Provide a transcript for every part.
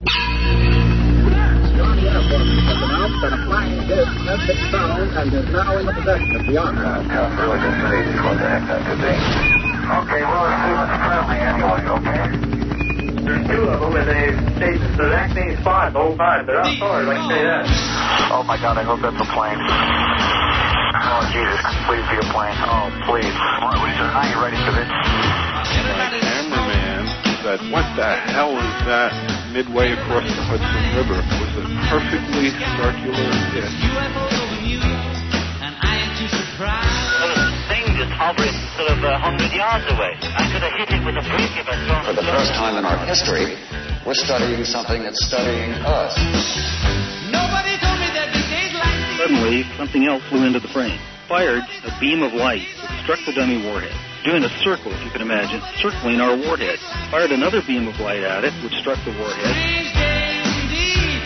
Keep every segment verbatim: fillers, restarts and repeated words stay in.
John Air Force has announced that a flying disc has been found and is now in the possession of the Army. Uh, tell Georgia City what the heck that could be. Okay, well, assume it's friendly anyway, okay? There's two of them, and they stay the exact same spot the whole time. They're outdoors, I can say that. Oh, my God, I hope that's a plane. Oh, Jesus, please be a plane. Oh, please. What, are you ready for this? My cameraman said, what the hell is that midway across the Hudson River? It was a perfectly circular disc. Just hovering sort of a hundred yards away. I could have hit it with a brick if I'd thrown it. For the first time in our history, we're studying something that's studying us. Nobody told me that the days like these. Suddenly, something else flew into the frame. Fired a beam of light that struck the dummy warhead, doing a circle, if you can imagine, circling our warhead. Fired another beam of light at it, which struck the warhead. Strange days indeed.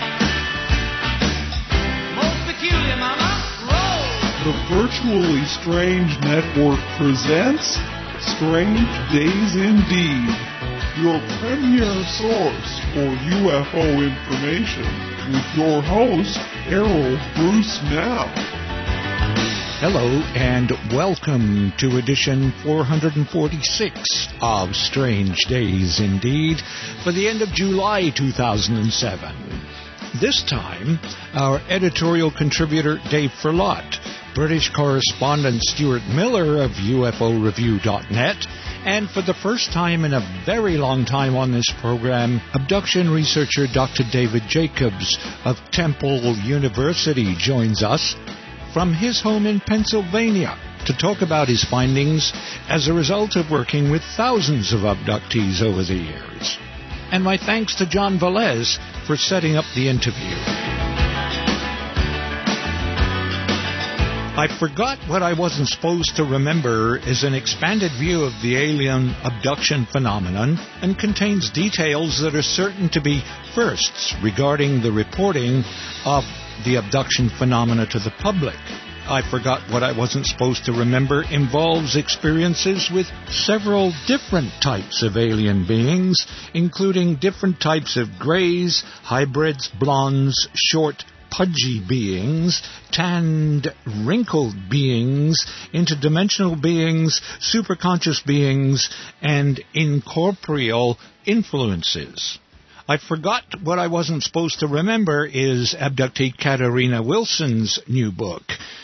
Most peculiar, Mama. The Virtually Strange Network presents Strange Days Indeed, your premier source for U F O information, with your host, Errol Bruce Knapp. Hello, and welcome to edition four forty-six of Strange Days Indeed for the end of July two thousand seven. This time, our editorial contributor Dave Ferlot, British correspondent Stuart Miller of U F O Review dot net, and for the first time in a very long time on this program, abduction researcher Doctor David Jacobs of Temple University joins us from his home in Pennsylvania to talk about his findings as a result of working with thousands of abductees over the years. And my thanks to John Velez for setting up the interview. I Forgot What I Wasn't Supposed to Remember is an expanded view of the alien abduction phenomenon and contains details that are certain to be firsts regarding the reporting of the abduction phenomena to the public. I Forgot What I Wasn't Supposed to Remember involves experiences with several different types of alien beings, including different types of grays, hybrids, blondes, short, pudgy beings, tanned, wrinkled beings, interdimensional beings, superconscious beings, and incorporeal influences. I Forgot What I Wasn't Supposed to Remember is abductee Katarina Wilson's new book,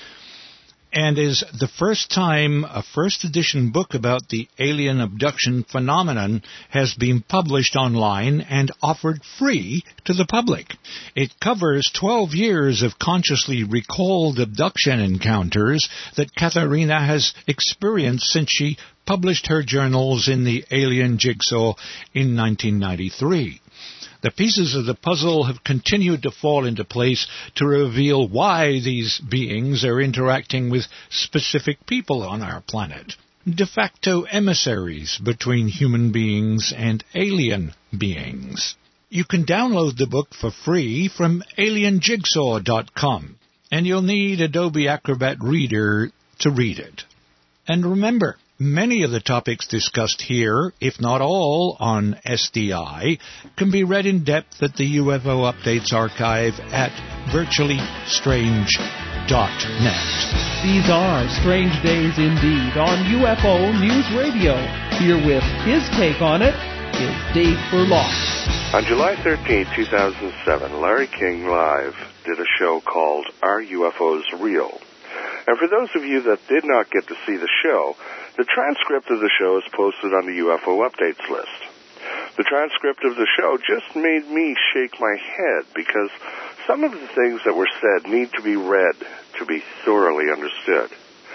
and is the first time a first edition book about the alien abduction phenomenon has been published online and offered free to the public. It covers twelve years of consciously recalled abduction encounters that Katarina has experienced since she published her journals in the Alien Jigsaw in nineteen ninety-three. The pieces of the puzzle have continued to fall into place to reveal why these beings are interacting with specific people on our planet, de facto emissaries between human beings and alien beings. You can download the book for free from alien jigsaw dot com, and you'll need Adobe Acrobat Reader to read it. And remember, many of the topics discussed here, if not all, on S D I, can be read in depth at the U F O Updates archive at virtually strange dot net. These are Strange Days Indeed on U F O News Radio. Here with his take on it is Dave Ferlot. On July thirteenth, two thousand seven, Larry King Live did a show called Are U F Os Real? And for those of you that did not get to see the show, the transcript of the show is posted on the U F O Updates list. The transcript of the show just made me shake my head because some of the things that were said need to be read to be thoroughly understood.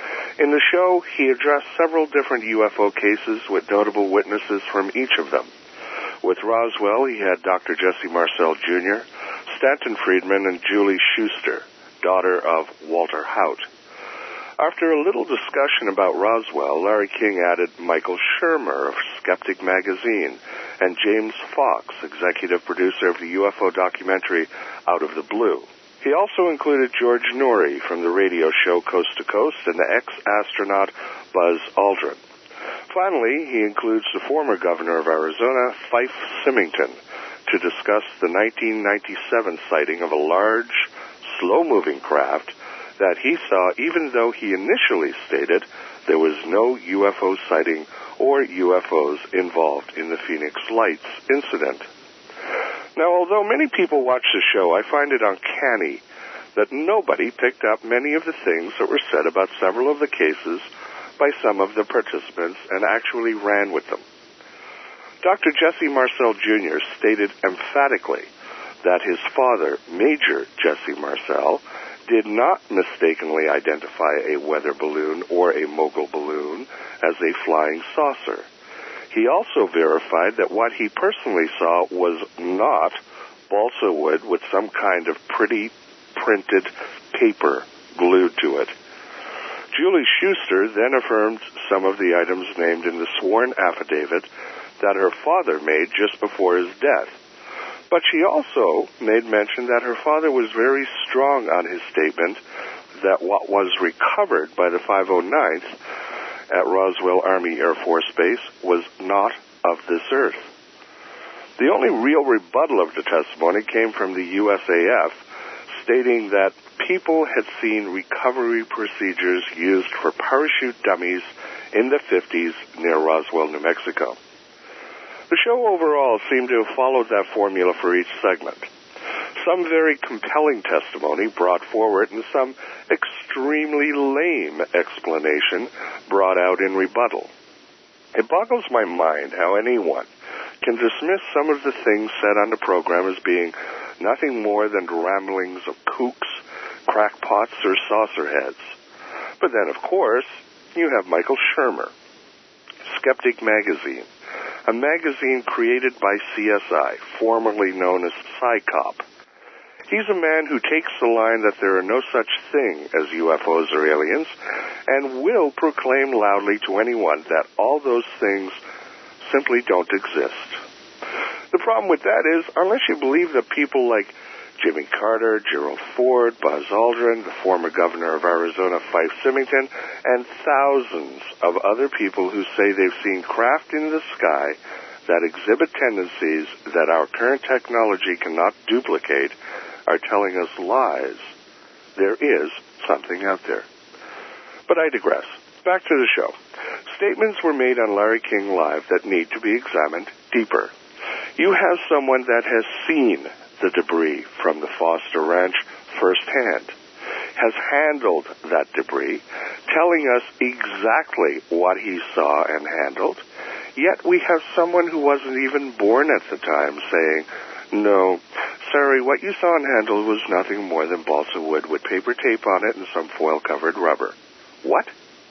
In the show, he addressed several different U F O cases with notable witnesses from each of them. With Roswell, he had Doctor Jesse Marcel Junior, Stanton Friedman, and Julie Schuster, daughter of Walter Haut. After a little discussion about Roswell, Larry King added Michael Shermer of Skeptic Magazine and James Fox, executive producer of the U F O documentary Out of the Blue. He also included George Norrie from the radio show Coast to Coast and the ex-astronaut Buzz Aldrin. Finally, he includes the former governor of Arizona, Fife Symington, to discuss the nineteen ninety-seven sighting of a large, slow-moving craft that he saw, even though he initially stated there was no U F O sighting or U F Os involved in the Phoenix Lights incident. Now, although many people watch the show, I find it uncanny that nobody picked up many of the things that were said about several of the cases by some of the participants and actually ran with them. Doctor Jesse Marcel Junior stated emphatically that his father, Major Jesse Marcel, did not mistakenly identify a weather balloon or a mogul balloon as a flying saucer. He also verified that what he personally saw was not balsa wood with some kind of pretty printed paper glued to it. Julie Schuster then affirmed some of the items named in the sworn affidavit that her father made just before his death. But she also made mention that her father was very strong on his statement that what was recovered by the five oh ninth at Roswell Army Air Force Base was not of this earth. The only real rebuttal of the testimony came from the U S A F, stating that people had seen recovery procedures used for parachute dummies in the fifties near Roswell, New Mexico. The show overall seemed to have followed that formula for each segment. Some very compelling testimony brought forward and some extremely lame explanation brought out in rebuttal. It boggles my mind how anyone can dismiss some of the things said on the program as being nothing more than ramblings of kooks, crackpots, or saucerheads. But then, of course, you have Michael Shermer, Skeptic Magazine, a magazine created by C S I, formerly known as PsyCop. He's a man who takes the line that there are no such thing as U F Os or aliens, and will proclaim loudly to anyone that all those things simply don't exist. The problem with that is, unless you believe that people like Jimmy Carter, Gerald Ford, Buzz Aldrin, the former governor of Arizona, Fife Symington, and thousands of other people who say they've seen craft in the sky that exhibit tendencies that our current technology cannot duplicate, are telling us lies. There is something out there. But I digress. Back to the show. Statements were made on Larry King Live that need to be examined deeper. You have someone that has seen the debris from the Foster Ranch firsthand, has handled that debris, telling us exactly what he saw and handled, yet we have someone who wasn't even born at the time saying, no, sorry, what you saw and handled was nothing more than balsa wood with paper tape on it and some foil-covered rubber. What?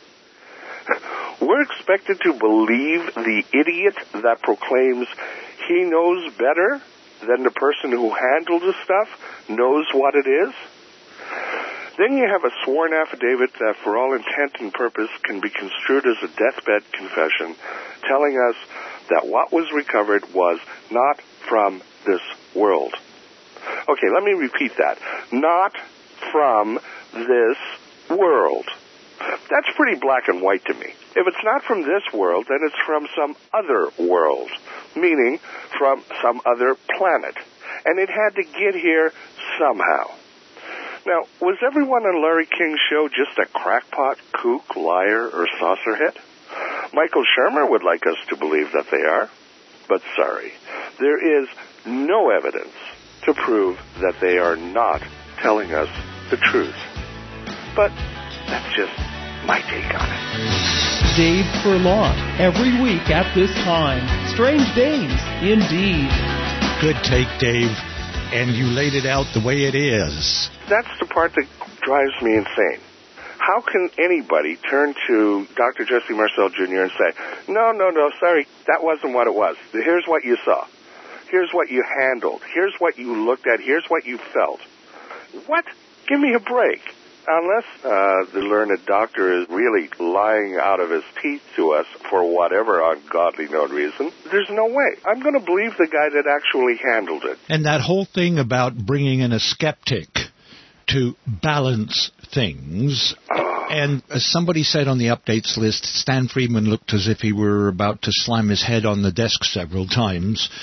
We're expected to believe the idiot that proclaims he knows better than the person who handled the stuff knows what it is? Then you have a sworn affidavit that for all intent and purpose can be construed as a deathbed confession, telling us that what was recovered was not from this world. Okay, let me repeat that. Not from this world. That's pretty black and white to me. If it's not from this world, then it's from some other world, meaning from some other planet. And it had to get here somehow. Now, was everyone on Larry King's show just a crackpot, kook, liar, or saucerhead? Michael Shermer would like us to believe that they are. But sorry, there is no evidence to prove that they are not telling us the truth. But that's just my take on it. Dave Furlong, every week at this time. Strange days, indeed. Good take, Dave. And you laid it out the way it is. That's the part that drives me insane. How can anybody turn to Doctor Jesse Marcel Junior and say, no, no, no, sorry, that wasn't what it was. Here's what you saw. Here's what you handled. Here's what you looked at. Here's what you felt. What? Give me a break. Unless uh, the learned doctor is really lying out of his teeth to us for whatever ungodly known reason, there's no way. I'm going to believe the guy that actually handled it. And that whole thing about bringing in a skeptic to balance things, and as somebody said on the updates list, Stan Friedman looked as if he were about to slam his head on the desk several times.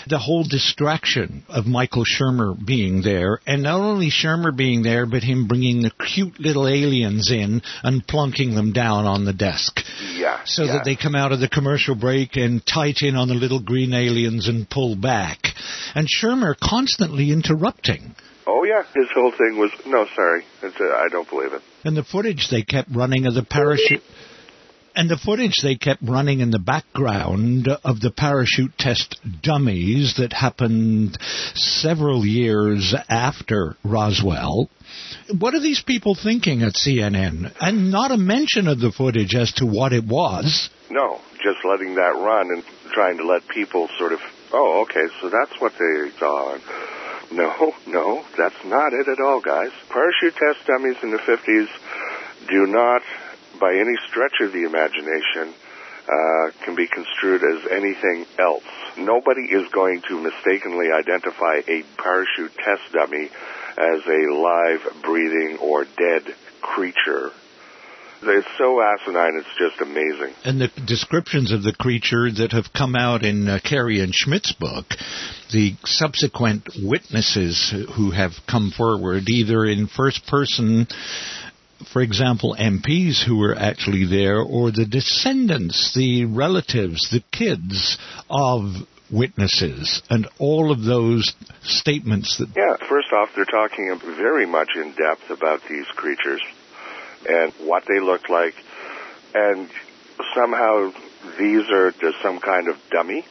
the whole distraction of Michael Shermer being there, and not only Shermer being there, but him bringing the cute little aliens in and plunking them down on the desk. Yeah. So yeah. that they come out of the commercial break and tight in on the little green aliens and pull back. And Shermer constantly interrupting. Oh, yeah. His whole thing was, no, sorry, it's, uh, I don't believe it. And the footage they kept running of the parachute... And the footage they kept running in the background of the parachute test dummies that happened several years after Roswell. What are these people thinking at C N N? And not a mention of the footage as to what it was. No, just letting that run and trying to let people sort of, oh, okay, so that's what they saw. No, no, that's not it at all, guys. Parachute test dummies in the fifties do not, by any stretch of the imagination, uh, can be construed as anything else. Nobody is going to mistakenly identify a parachute test dummy as a live, breathing, or dead creature. It's so asinine, it's just amazing. And the descriptions of the creature that have come out in uh, Carey and Schmidt's book, the subsequent witnesses who have come forward, either in first person, for example, M Ps who were actually there, or the descendants, the relatives, the kids of witnesses, and all of those statements that... Yeah, first off, they're talking very much in depth about these creatures and what they look like, and somehow these are just some kind of dummy.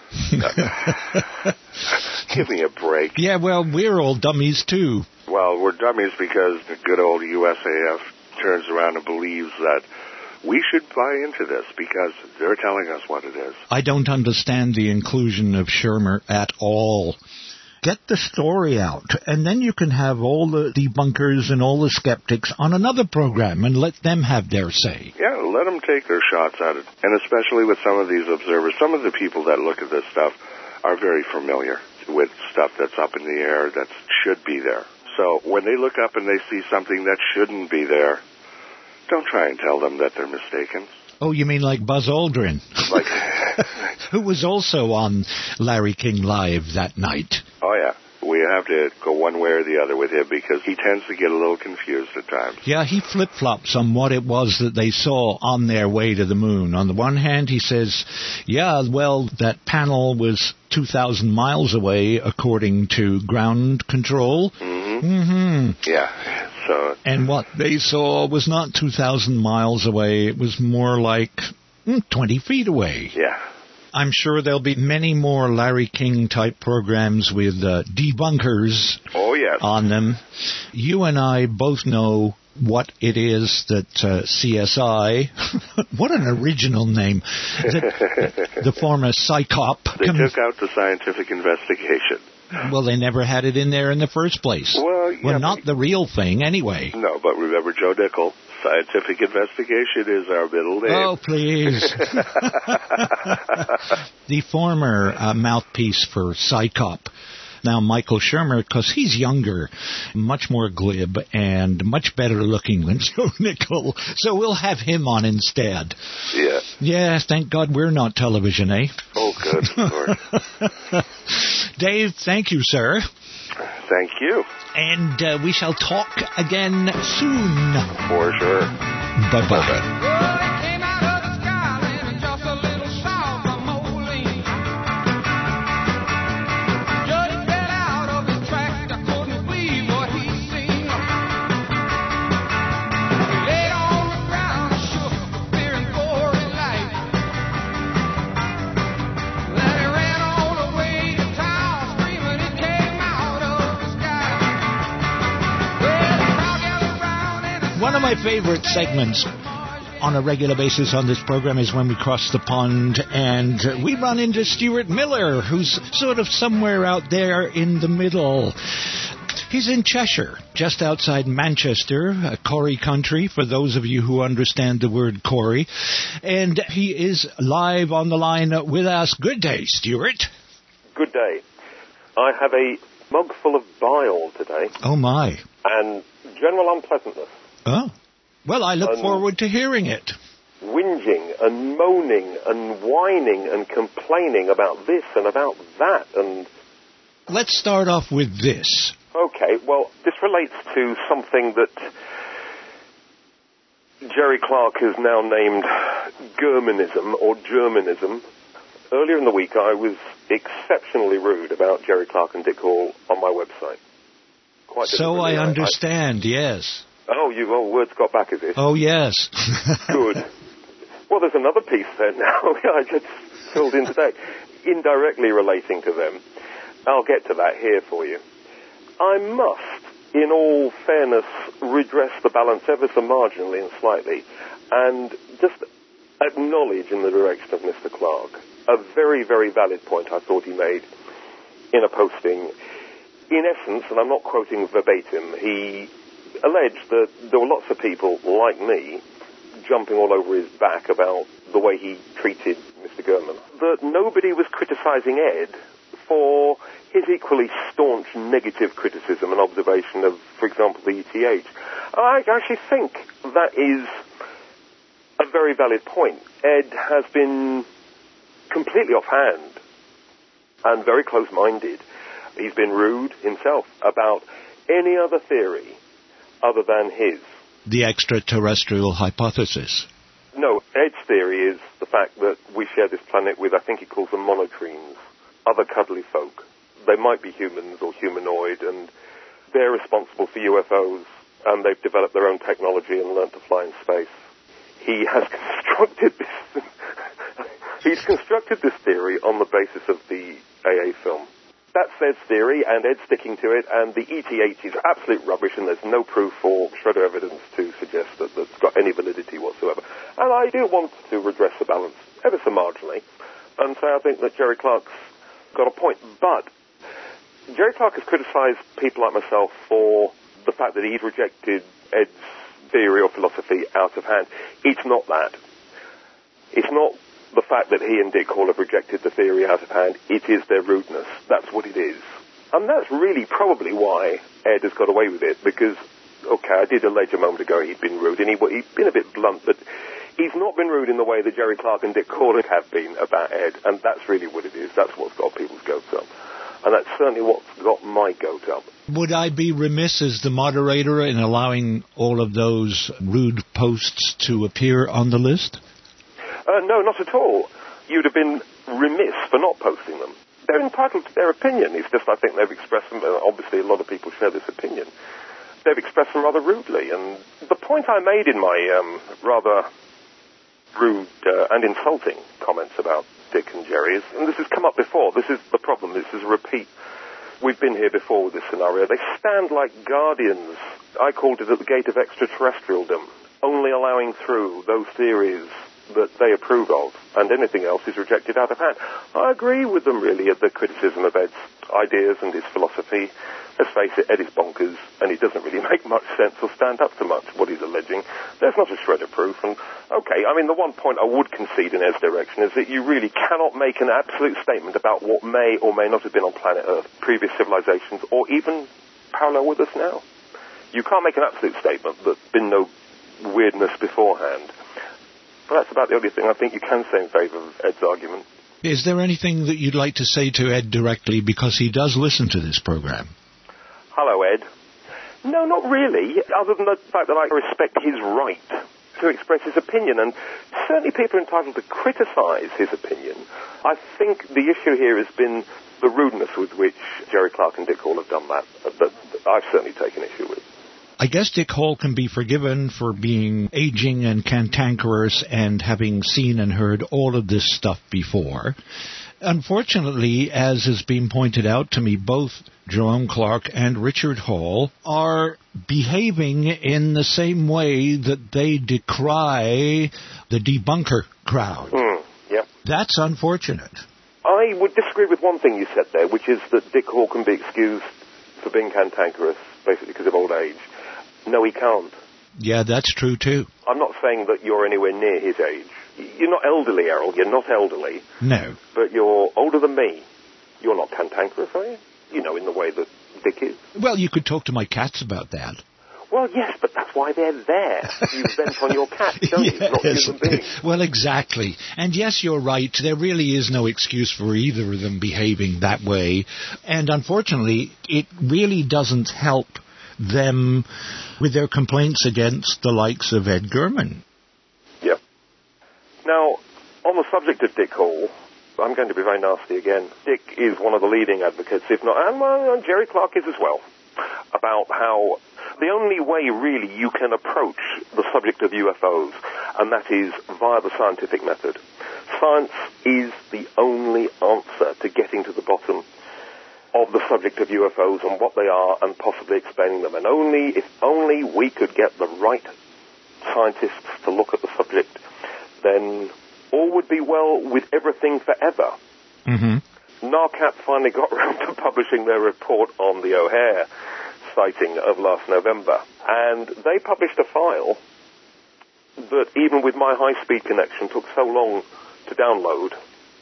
Give me a break. Yeah, well, we're all dummies too. Well, we're dummies because the good old U S A F turns around and believes that we should buy into this because they're telling us what it is. I don't understand the inclusion of Shermer at all. Get the story out, and then you can have all the debunkers and all the skeptics on another program and let them have their say. Yeah, let them take their shots at it. And especially with some of these observers, some of the people that look at this stuff are very familiar with stuff that's up in the air that should be there. So when they look up and they see something that shouldn't be there, don't try and tell them that they're mistaken. Oh, you mean like Buzz Aldrin? Like, who was also on Larry King Live that night. Oh, yeah. We have to go one way or the other with him because he tends to get a little confused at times. Yeah, he flip-flops on what it was that they saw on their way to the moon. On the one hand, he says, yeah, well, that panel was two thousand miles away according to ground control. Mm-hmm. Mm-hmm. Yeah, so... And what they saw was not two thousand miles away. It was more like mm, twenty feet away. Yeah. I'm sure there'll be many more Larry King-type programs with uh, debunkers oh, yes. on them. You and I both know what it is that uh, C S I, what an original name, the, the former Psychop. They com- took out the scientific investigation. Well, they never had it in there in the first place. Well, yeah, well not the real thing, anyway. No, but remember Joe Nickel. Scientific investigation is our middle name. Oh, please. The former uh, mouthpiece for Psychop. Now, Michael Shermer, because he's younger, much more glib, and much better looking than Joe Nickel. So we'll have him on instead. Yeah. Yeah, thank God we're not television, eh? Oh, good Lord. Dave, thank you, sir. Thank you. And uh, we shall talk again soon. For sure. Bye-bye. Bye-bye. One of my favorite segments on a regular basis on this program is when we cross the pond and we run into Stuart Miller, who's sort of somewhere out there in the middle. He's in Cheshire, just outside Manchester, uh, Corey country, for those of you who understand the word Corey. And he is live on the line with us. Good day, Stuart. Good day. I have a mug full of bile today. Oh, my. And general unpleasantness. Oh. Well, I look um, forward to hearing it. whinging and moaning and whining and complaining about this and about that. And let's start off with this. Okay, well, this relates to something that Jerry Clark has now named Germanism or Germanism. Earlier in the week, I was exceptionally rude about Jerry Clark and Dick Hall on my website. Quite so I understand, I, yes. Oh, you oh, words got back, is it? Oh, yes. Good. Well, there's another piece there now I just filled in today, indirectly relating to them. I'll get to that here for you. I must, in all fairness, redress the balance ever so marginally and slightly, and just acknowledge in the direction of Mister Clark a very, very valid point I thought he made in a posting. In essence, and I'm not quoting verbatim, he alleged that there were lots of people like me jumping all over his back about the way he treated Mister Gurman. That nobody was criticizing Ed for his equally staunch negative criticism and observation of, for example, the E T H. I actually think that is a very valid point. Ed has been completely offhand and very close-minded. He's been rude himself about any other theory other than his. The extraterrestrial hypothesis. No, Ed's theory is the fact that we share this planet with, I think he calls them monotremes, other cuddly folk. They might be humans or humanoid, and they're responsible for U F Os, and they've developed their own technology and learned to fly in space. He has constructed this... he's constructed this theory on the basis of the A A film. That's Ed's theory, and Ed's sticking to it, and the E T H is absolute rubbish, and there's no proof or shred of evidence to suggest that that's got any validity whatsoever. And I do want to redress the balance ever so marginally, and say I think that Jerry Clark's got a point. But Jerry Clark has criticised people like myself for the fact that he's rejected Ed's theory or philosophy out of hand. It's not that. It's not the fact that he and Dick Hall have rejected the theory out of hand. It is their rudeness. That's what it is. And that's really probably why Ed has got away with it, because, okay, I did allege a moment ago he'd been rude, and he, he'd been a bit blunt, but he's not been rude in the way that Jerry Clark and Dick Hall have been about Ed, and that's really what it is. That's what's got people's goats up. And that's certainly what's got my goat up. Would I be remiss as the moderator in allowing all of those rude posts to appear on the list? Uh, no, not at all. You'd have been remiss for not posting them. They're entitled to their opinion. It's just I think they've expressed them, and obviously a lot of people share this opinion. They've expressed them rather rudely. And the point I made in my um, rather rude uh, and insulting comments about Dick and Jerry is, and this has come up before, this is the problem, this is a repeat. We've been here before with this scenario. They stand like guardians. I called it at the gate of extraterrestrialdom, only allowing through those theories that they approve of, and anything else is rejected out of hand. I agree with them, really, at the criticism of Ed's ideas and his philosophy. Let's face it, Ed is bonkers, and it doesn't really make much sense or stand up to much, what he's alleging. There's not a shred of proof, and, okay, I mean, the one point I would concede in Ed's direction is that you really cannot make an absolute statement about what may or may not have been on planet Earth, previous civilizations, or even parallel with us now. You can't make an absolute statement that there's been no weirdness beforehand. But that's about the only thing I think you can say in favour of Ed's argument. Is there anything that you'd like to say to Ed directly, because he does listen to this program? Hello, Ed. No, not really, other than the fact that I respect his right to express his opinion, and certainly people are entitled to criticise his opinion. I think the issue here has been the rudeness with which Jerry Clark and Dick Hall have done that, that I've certainly taken issue with. I guess Dick Hall can be forgiven for being aging and cantankerous and having seen and heard all of this stuff before. Unfortunately, as has been pointed out to me, both Jerome Clark and Richard Hall are behaving in the same way that they decry the debunker crowd. Mm, yep. That's unfortunate. I would disagree with one thing you said there, which is that Dick Hall can be excused for being cantankerous, basically because of old age. No, he can't. Yeah, that's true, too. I'm not saying that you're anywhere near his age. You're not elderly, Errol. You're not elderly. No. But you're older than me. You're not cantankerous, are you? You know, in the way that Dick is. Well, you could talk to my cats about that. Well, yes, but that's why they're there. You vent on your cat, don't yes. you? Not human beings. Well, exactly. And yes, you're right. There really is no excuse for either of them behaving that way. And unfortunately, it really doesn't help them with their complaints against the likes of Ed Gurman. Yep. Now, on the subject of Dick Hall, I'm going to be very nasty again. Dick is one of the leading advocates, if not, and well, Jerry Clark is as well, about how the only way really you can approach the subject of U F Os, and that is via the scientific method. Science is the only answer to getting to the bottom of the subject of U F Os and what they are and possibly explaining them. And only, if only we could get the right scientists to look at the subject, then all would be well with everything forever. Mm-hmm. NARCAP finally got around to publishing their report on the O'Hare sighting of last November, and they published a file that even with my high-speed connection took so long to download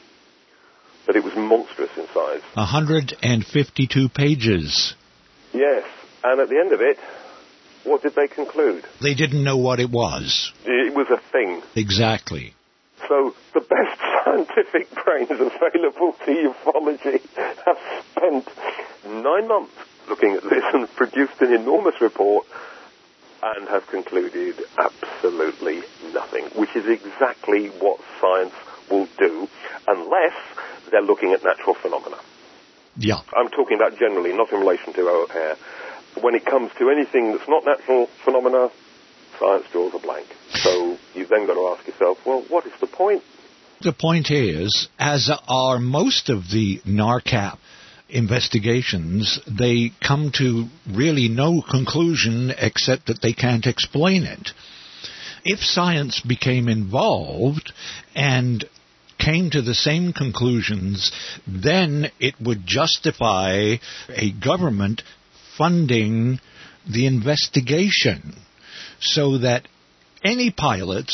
that it was monstrous in size. one hundred fifty-two pages. Yes, and at the end of it, what did they conclude? They didn't know what it was. It was a thing. Exactly. So the best scientific brains available to ufology have spent nine months looking at this and produced an enormous report and have concluded absolutely nothing, which is exactly what science will do unless they're looking at natural phenomena. Yeah. I'm talking about generally, not in relation to O'Hare. When it comes to anything that's not natural phenomena, science draws a blank. So you've then got to ask yourself, well, what is the point? The point is, as are most of the NARCAP investigations, they come to really no conclusion except that they can't explain it. If science became involved and came to the same conclusions, then it would justify a government funding the investigation so that any pilot,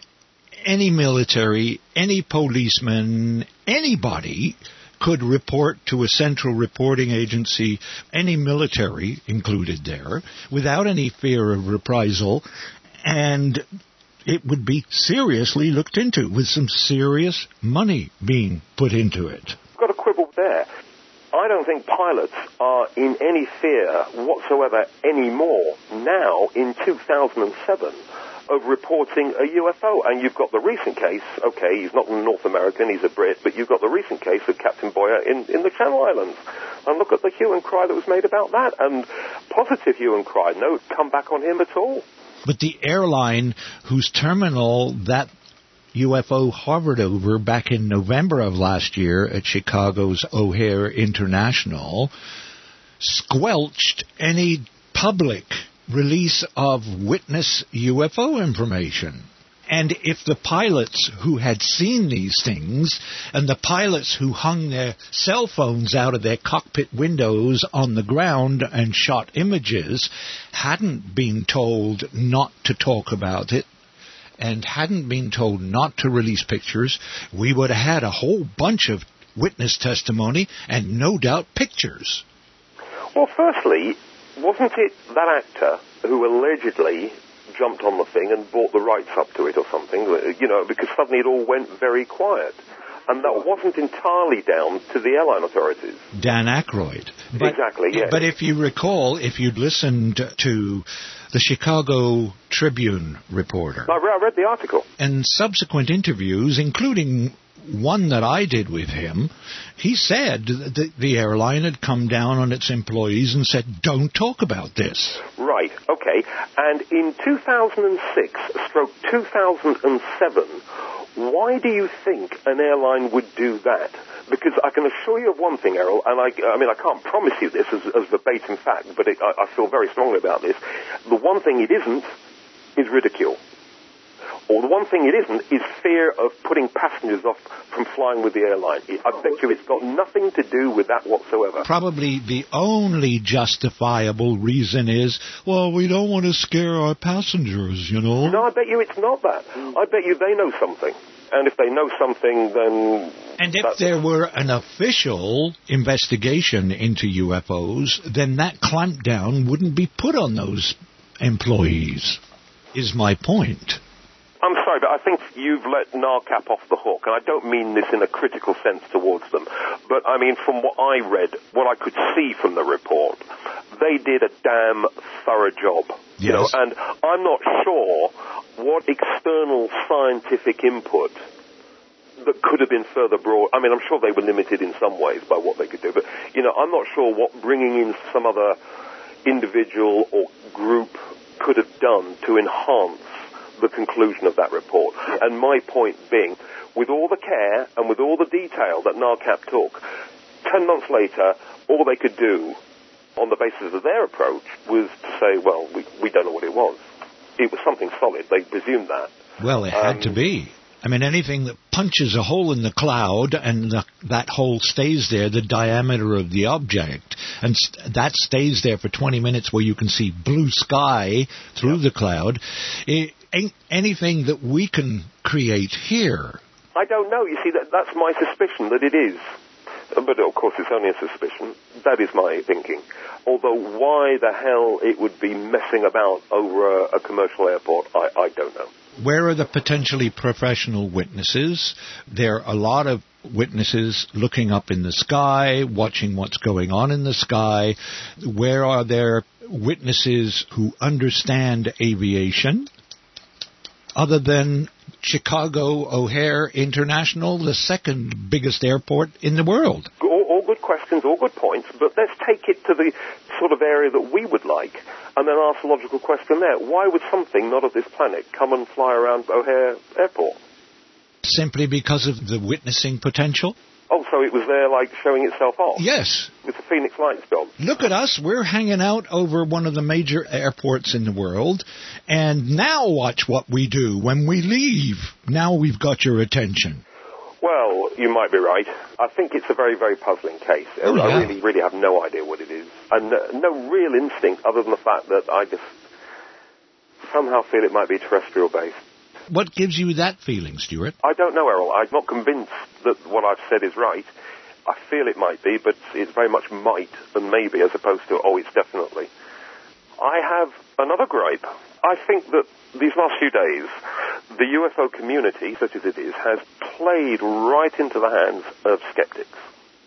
any military, any policeman, anybody could report to a central reporting agency, any military included there, without any fear of reprisal, and it would be seriously looked into, with some serious money being put into it. I've got a quibble there. I don't think pilots are in any fear whatsoever anymore now in two thousand seven of reporting a U F O. And you've got the recent case, okay, he's not North American, he's a Brit, but you've got the recent case of Captain Boyer in, in the Channel Islands. And look at the hue and cry that was made about that. And positive hue and cry, no comeback on him at all. But the airline whose terminal that U F O hovered over back in November of last year at Chicago's O'Hare International squelched any public release of witness U F O information. And if the pilots who had seen these things and the pilots who hung their cell phones out of their cockpit windows on the ground and shot images hadn't been told not to talk about it and hadn't been told not to release pictures, we would have had a whole bunch of witness testimony and no doubt pictures. Well, firstly, wasn't it that actor who allegedly jumped on the thing and bought the rights up to it or something, you know, because suddenly it all went very quiet? And that wasn't entirely down to the airline authorities. Dan Aykroyd. But, exactly, yes. But if you recall, if you'd listened to the Chicago Tribune reporter. I read the article. And subsequent interviews, including one that I did with him, he said that the airline had come down on its employees and said, don't talk about this. Right, okay. And in two thousand six, stroke two thousand seven, why do you think an airline would do that? Because I can assure you of one thing, Errol, and I, I mean, I can't promise you this as, as verbatim fact, but it, I, I feel very strongly about this. The one thing it isn't is ridicule. Or the one thing it isn't is fear of putting passengers off from flying with the airline. I bet you it's got nothing to do with that whatsoever. Probably the only justifiable reason is, well, we don't want to scare our passengers, you know. No, I bet you it's not that. I bet you they know something. And if they know something, then... And if there were an official investigation into U F Os, then that clampdown wouldn't be put on those employees, is my point. I'm sorry, but I think you've let NARCAP off the hook, and I don't mean this in a critical sense towards them, but I mean from what I read, what I could see from the report, they did a damn thorough job. Yes. You know, and I'm not sure what external scientific input that could have been further brought. I mean, I'm sure they were limited in some ways by what they could do, but, you know, I'm not sure what bringing in some other individual or group could have done to enhance the conclusion of that report. And my point being, with all the care and with all the detail that NARCAP took, ten months later, all they could do on the basis of their approach was to say, well, we, we don't know what it was. It was something solid. They presumed that. Well, it had um, to be. I mean, anything that punches a hole in the cloud and the, that hole stays there, the diameter of the object, and st- that stays there for twenty minutes where you can see blue sky through yeah. the cloud, it ain't anything that we can create here. I don't know. You see, that that's my suspicion that it is. But, of course, it's only a suspicion. That is my thinking. Although why the hell it would be messing about over a, a commercial airport, I, I don't know. Where are the potentially professional witnesses? There are a lot of witnesses looking up in the sky, watching what's going on in the sky. Where are there witnesses who understand aviation? Other than Chicago O'Hare International, the second biggest airport in the world. All, all good questions, all good points, but let's take it to the sort of area that we would like, and then ask the logical question there. Why would something not of this planet come and fly around O'Hare Airport? Simply because of the witnessing potential? Oh, so it was there, like, showing itself off? Yes. With the Phoenix Lights job? Look at us. We're hanging out over one of the major airports in the world, and now watch what we do when we leave. Now we've got your attention. Well, you might be right. I think it's a very, very puzzling case. Oh, I yeah. really, really have no idea what it is. And uh, no real instinct other than the fact that I just somehow feel it might be terrestrial-based. What gives you that feeling, Stuart? I don't know, Errol. I'm not convinced that what I've said is right. I feel it might be, but it's very much might and maybe as opposed to, oh, it's definitely. I have another gripe. I think that these last few days, the U F O community, such as it is, has played right into the hands of skeptics.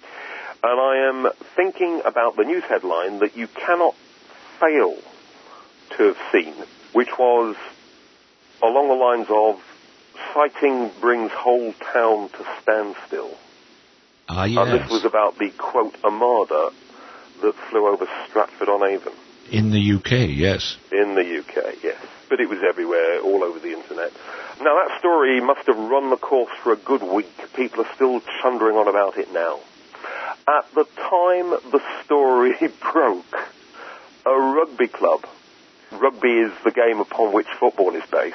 And I am thinking about the news headline that you cannot fail to have seen, which was along the lines of, sighting brings whole town to standstill. Ah, yes. And this was about the, quote, Armada that flew over Stratford-on-Avon. In the U K, yes. In the U K, yes. But it was everywhere, all over the Internet. Now, that story must have run the course for a good week. People are still chundering on about it now. At the time the story broke, a rugby club, rugby is the game upon which football is based,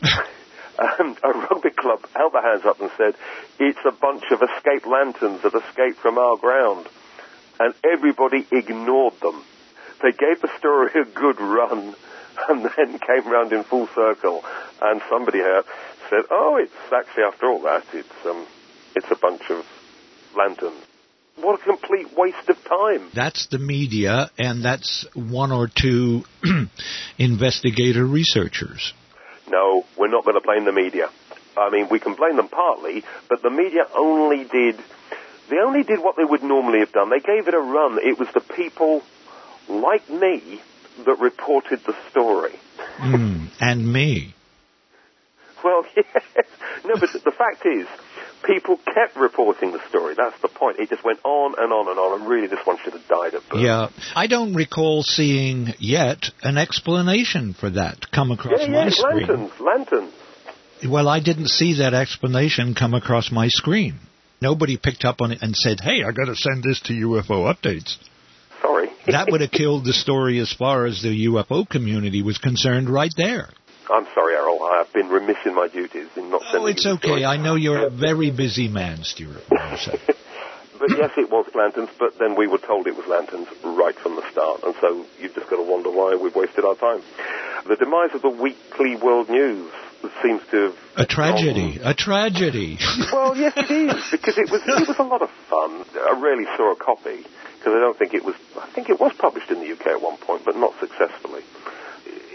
and a rugby club held their hands up and said, it's a bunch of escaped lanterns that escaped from our ground. And everybody ignored them. They gave the story a good run and then came round in full circle. And somebody said, oh, it's actually, after all that, it's um, it's a bunch of lanterns. What a complete waste of time. That's the media, and that's one or two investigator researchers. No, we're not going to blame the media. I mean, we can blame them partly, but the media only did, they only did what they would normally have done. They gave it a run. It was the people like me that reported the story. Mm, and me. Well, yes. No, but the fact is, people kept reporting the story. That's the point. It just went on and on and on, and really this one should have died at birth. Yeah. I don't recall seeing yet an explanation for that come across yeah, my yeah, screen. Lanterns, lanterns. Well, I didn't see that explanation come across my screen. Nobody picked up on it and said, hey, I got to send this to U F O Updates. Sorry. That would have killed the story as far as the U F O community was concerned right there. I'm sorry, Errol. I have been remiss in my duties in not sending Oh, it's you the okay. story. I know you're a very busy man, Stuart. But yes, it was lanterns, but then we were told it was lanterns right from the start, and so you've just got to wonder why we've wasted our time. The demise of the Weekly World News seems to have... A tragedy. A tragedy. Well, yes, it is, because it was it was a lot of fun. I rarely saw a copy, because I don't think it was... I think it was published in the U K at one point, but not successfully.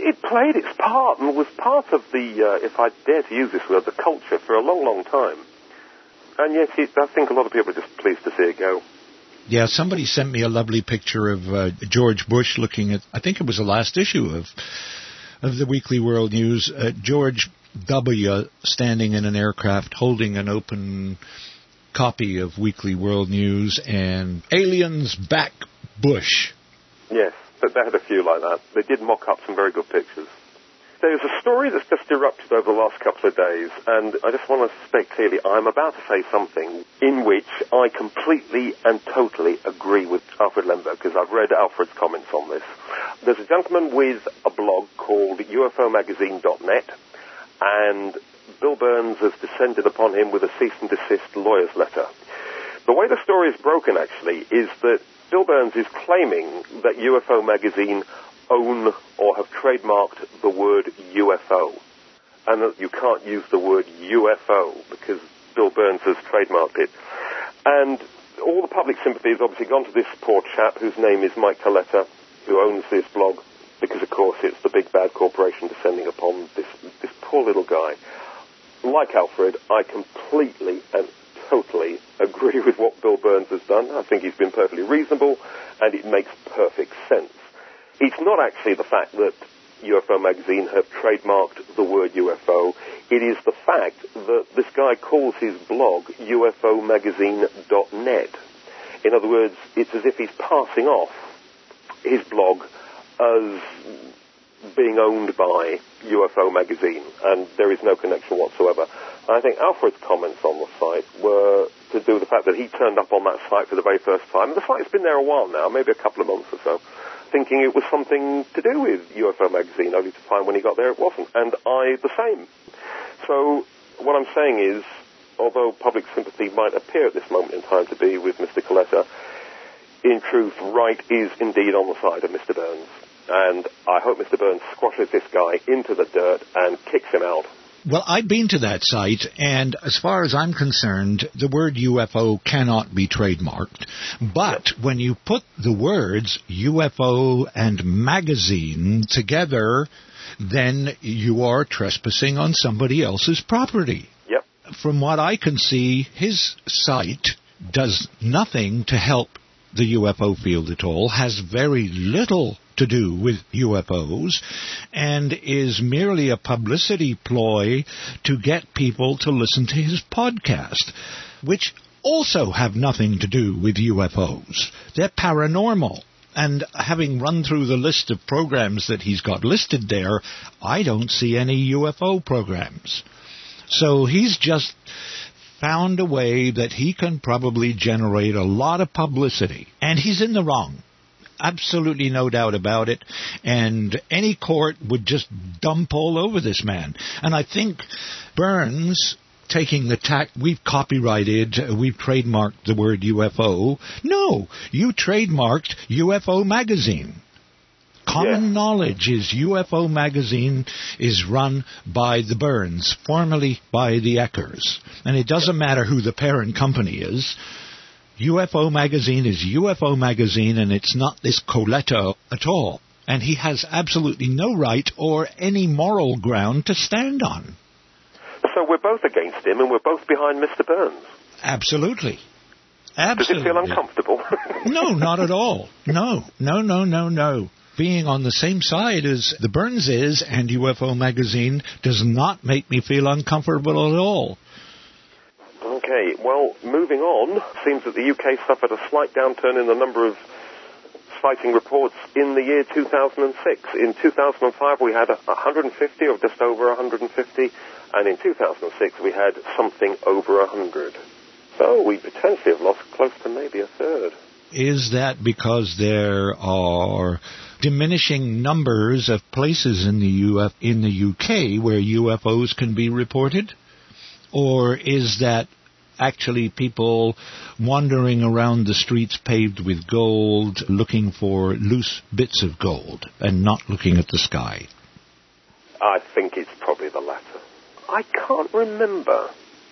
it played its part and was part of the, uh, if I dare to use this word, the culture for a long, long time. And yet, it, I think a lot of people are just pleased to see it go. Yeah, somebody sent me a lovely picture of uh, George Bush looking at, I think it was the last issue of of the Weekly World News, uh, George W. standing in an aircraft holding an open copy of Weekly World News, and aliens back Bush. Yes, but they had a few like that. They did mock up some very good pictures. There's a story that's just erupted over the last couple of days, and I just want to state clearly, I'm about to say something in which I completely and totally agree with Alfred Lemberg, because I've read Alfred's comments on this. There's a gentleman with a blog called U F O magazine dot net, and Bill Burns has descended upon him with a cease and desist lawyer's letter. The way the story is broken, actually, is that Bill Burns is claiming that U F O magazine own or have trademarked the word U F O, and that you can't use the word U F O because Bill Burns has trademarked it. And all the public sympathy has obviously gone to this poor chap whose name is Mike Coletta, who owns this blog, because of course it's the big bad corporation descending upon this, this poor little guy. Like Alfred, I completely and totally agree with what Bill Burns has done. I think he's been perfectly reasonable, and it makes perfect sense. It's not actually the fact that U F O Magazine have trademarked the word U F O. It is the fact that this guy calls his blog U F O magazine dot net. In other words, it's as if he's passing off his blog as being owned by U F O Magazine, and there is no connection whatsoever. I think Alfred's comments on the site were to do with the fact that he turned up on that site for the very first time. The site's been there a while now, maybe a couple of months or so, thinking it was something to do with U F O Magazine, only to find when he got there it wasn't. And I the same. So what I'm saying is, although public sympathy might appear at this moment in time to be with Mister Coletta, in truth, right is indeed on the side of Mister Burns. And I hope Mister Burns squashes this guy into the dirt and kicks him out. Well, I've been to that site, and as far as I'm concerned, the word U F O cannot be trademarked. But when you put the words U F O and magazine together, then you are trespassing on somebody else's property. Yep. From what I can see, his site does nothing to help the U F O field at all, has very little to do with U F Os, and is merely a publicity ploy to get people to listen to his podcast, which also have nothing to do with U F Os. They're paranormal. And having run through the list of programs that he's got listed there, I don't see any U F O programs. So he's just found a way that he can probably generate a lot of publicity. And he's in the wrong. Absolutely no doubt about it. And any court would just dump all over this man. And I think Burns taking the tack, we've copyrighted, we've trademarked the word U F O. No, you trademarked U F O Magazine. Common yeah. knowledge is U F O Magazine is run by the Burns, formerly by the Eckers. And it doesn't matter who the parent company is. U F O Magazine is U F O Magazine, and it's not this Coletta at all. And he has absolutely no right or any moral ground to stand on. So we're both against him, and we're both behind Mister Burns. Absolutely. Absolutely. Does it feel uncomfortable? No, not at all. No, no, no, no, no. Being on the same side as the Burns is and U F O Magazine does not make me feel uncomfortable at all. Okay, well, moving on, it seems that the U K suffered a slight downturn in the number of sighting reports in the year two thousand six. In two thousand five, we had one hundred fifty, or just over one hundred fifty, and in two thousand six, we had something over one hundred. So we potentially have lost close to maybe a third. Is that because there are diminishing numbers of places in the U F in the U K where U F Os can be reported? Or is that actually people wandering around the streets paved with gold looking for loose bits of gold and not looking at the sky? I think it's probably the latter. I can't remember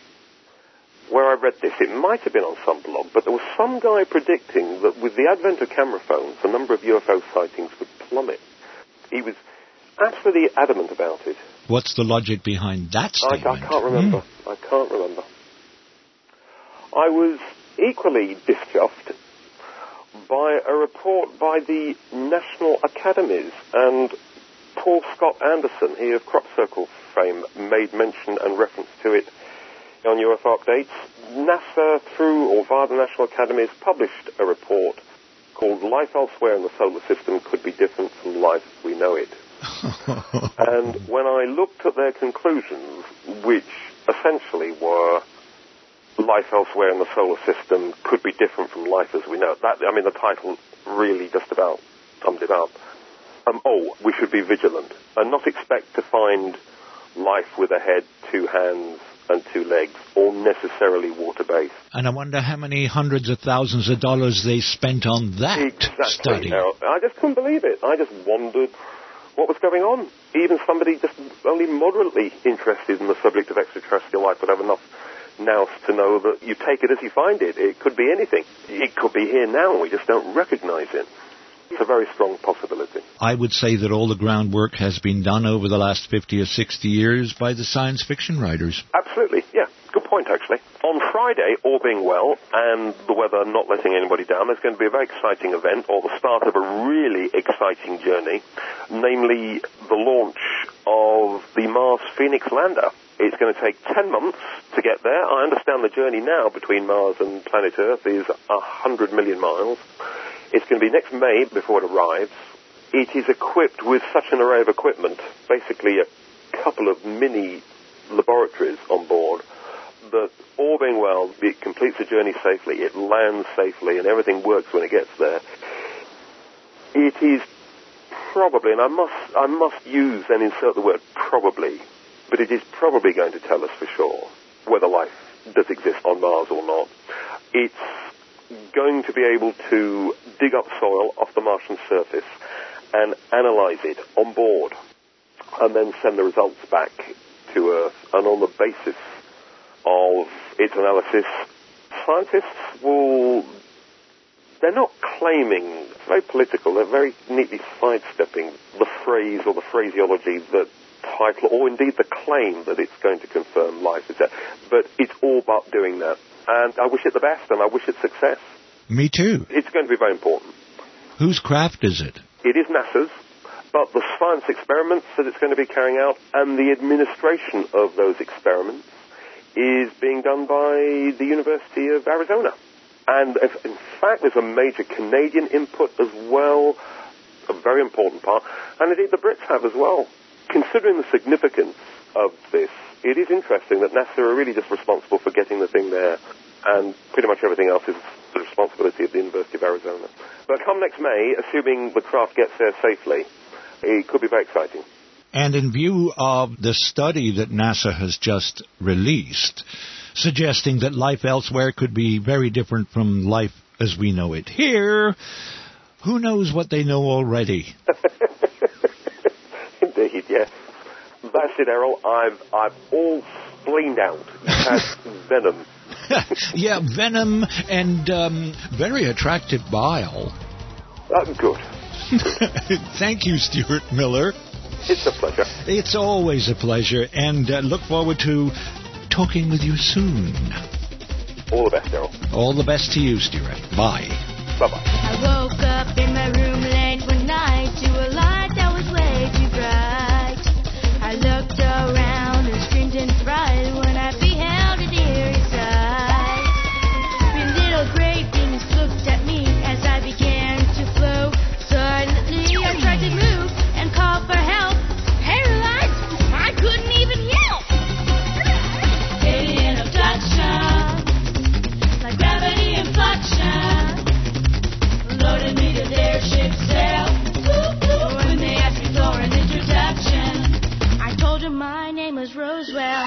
where I read this. It might have been on some blog, but there was some guy predicting that with the advent of camera phones, the number of U F O sightings would plummet. He was absolutely adamant about it. What's the logic behind that statement? I, I can't remember. Mm. I can't remember. I was equally dischuffed by a report by the National Academies, and Paul Scott Anderson, he of Crop Circle fame, made mention and reference to it on U F O Updates. NASA, through or via the National Academies, published a report called Life Elsewhere in the Solar System Could Be Different from Life as We Know It. And when I looked at their conclusions, which essentially were life elsewhere in the solar system could be different from life as we know it. That, I mean, the title really just about summed it up. Um, oh, we should be vigilant and not expect to find life with a head, two hands, and two legs, or necessarily water-based. And I wonder how many hundreds of thousands of dollars they spent on that exactly. study. Now, I just couldn't believe it. I just wondered what was going on. Even somebody just only moderately interested in the subject of extraterrestrial life would have enough nous to know that you take it as you find it. It could be anything. It could be here now, and we just don't recognize it. It's a very strong possibility. I would say that all the groundwork has been done over the last fifty or sixty years by the science fiction writers. Absolutely, yeah. Good point, actually. On Friday, all being well, and the weather not letting anybody down, there's going to be a very exciting event, or the start of a really exciting journey, namely the launch of the Mars Phoenix lander. It's going to take ten months to get there. I understand the journey now between Mars and planet Earth is one hundred million miles. It's going to be next May before it arrives. It is equipped with such an array of equipment, basically a couple of mini laboratories on board, that all being well, it completes the journey safely, it lands safely, and everything works when it gets there. It is probably, and I must, I must use and insert the word probably, but it is probably going to tell us for sure whether life does exist on Mars or not. It's going to be able to dig up soil off the Martian surface and analyze it on board, and then send the results back to Earth. And on the basis of its analysis, scientists will, they're not claiming, it's very political, they're very neatly sidestepping the phrase or the phraseology that title, or indeed the claim that it's going to confirm life, et cetera. But it's all but doing that. And I wish it the best, and I wish it success. Me too. It's going to be very important. Whose craft is it? It is NASA's, but the science experiments that it's going to be carrying out and the administration of those experiments is being done by the University of Arizona. And in fact, there's a major Canadian input as well, a very important part, and indeed the Brits have as well. Considering the significance of this, it is interesting that NASA are really just responsible for getting the thing there, and pretty much everything else is the responsibility of the University of Arizona. But come next May, assuming the craft gets there safely, it could be very exciting. And in view of the study that NASA has just released, suggesting that life elsewhere could be very different from life as we know it here, who knows what they know already? Indeed, yes. That's it, Errol. I've, I've all splened out. It has venom. Yeah, venom and um, very attractive bile. Uh, good. Thank you, Stuart Miller. It's a pleasure. It's always a pleasure, and uh, look forward to talking with you soon. All the best, Errol. All the best to you, Stuart. Bye. Bye-bye. I woke up in my room late one night to a light that was way too bright. I looked around and screamed in fright when I beheld an eerie sight. Three little gray things looked at me as I began to float. Suddenly I tried to move and call for help. Paralyzed, I couldn't even yelp. Alien abduction, like gravity inflection, loaded me to their ship sail. When they asked me for an introduction, I told them my name was Roswell.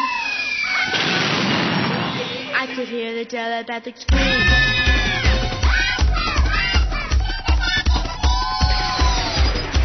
I could hear the telepathic scream.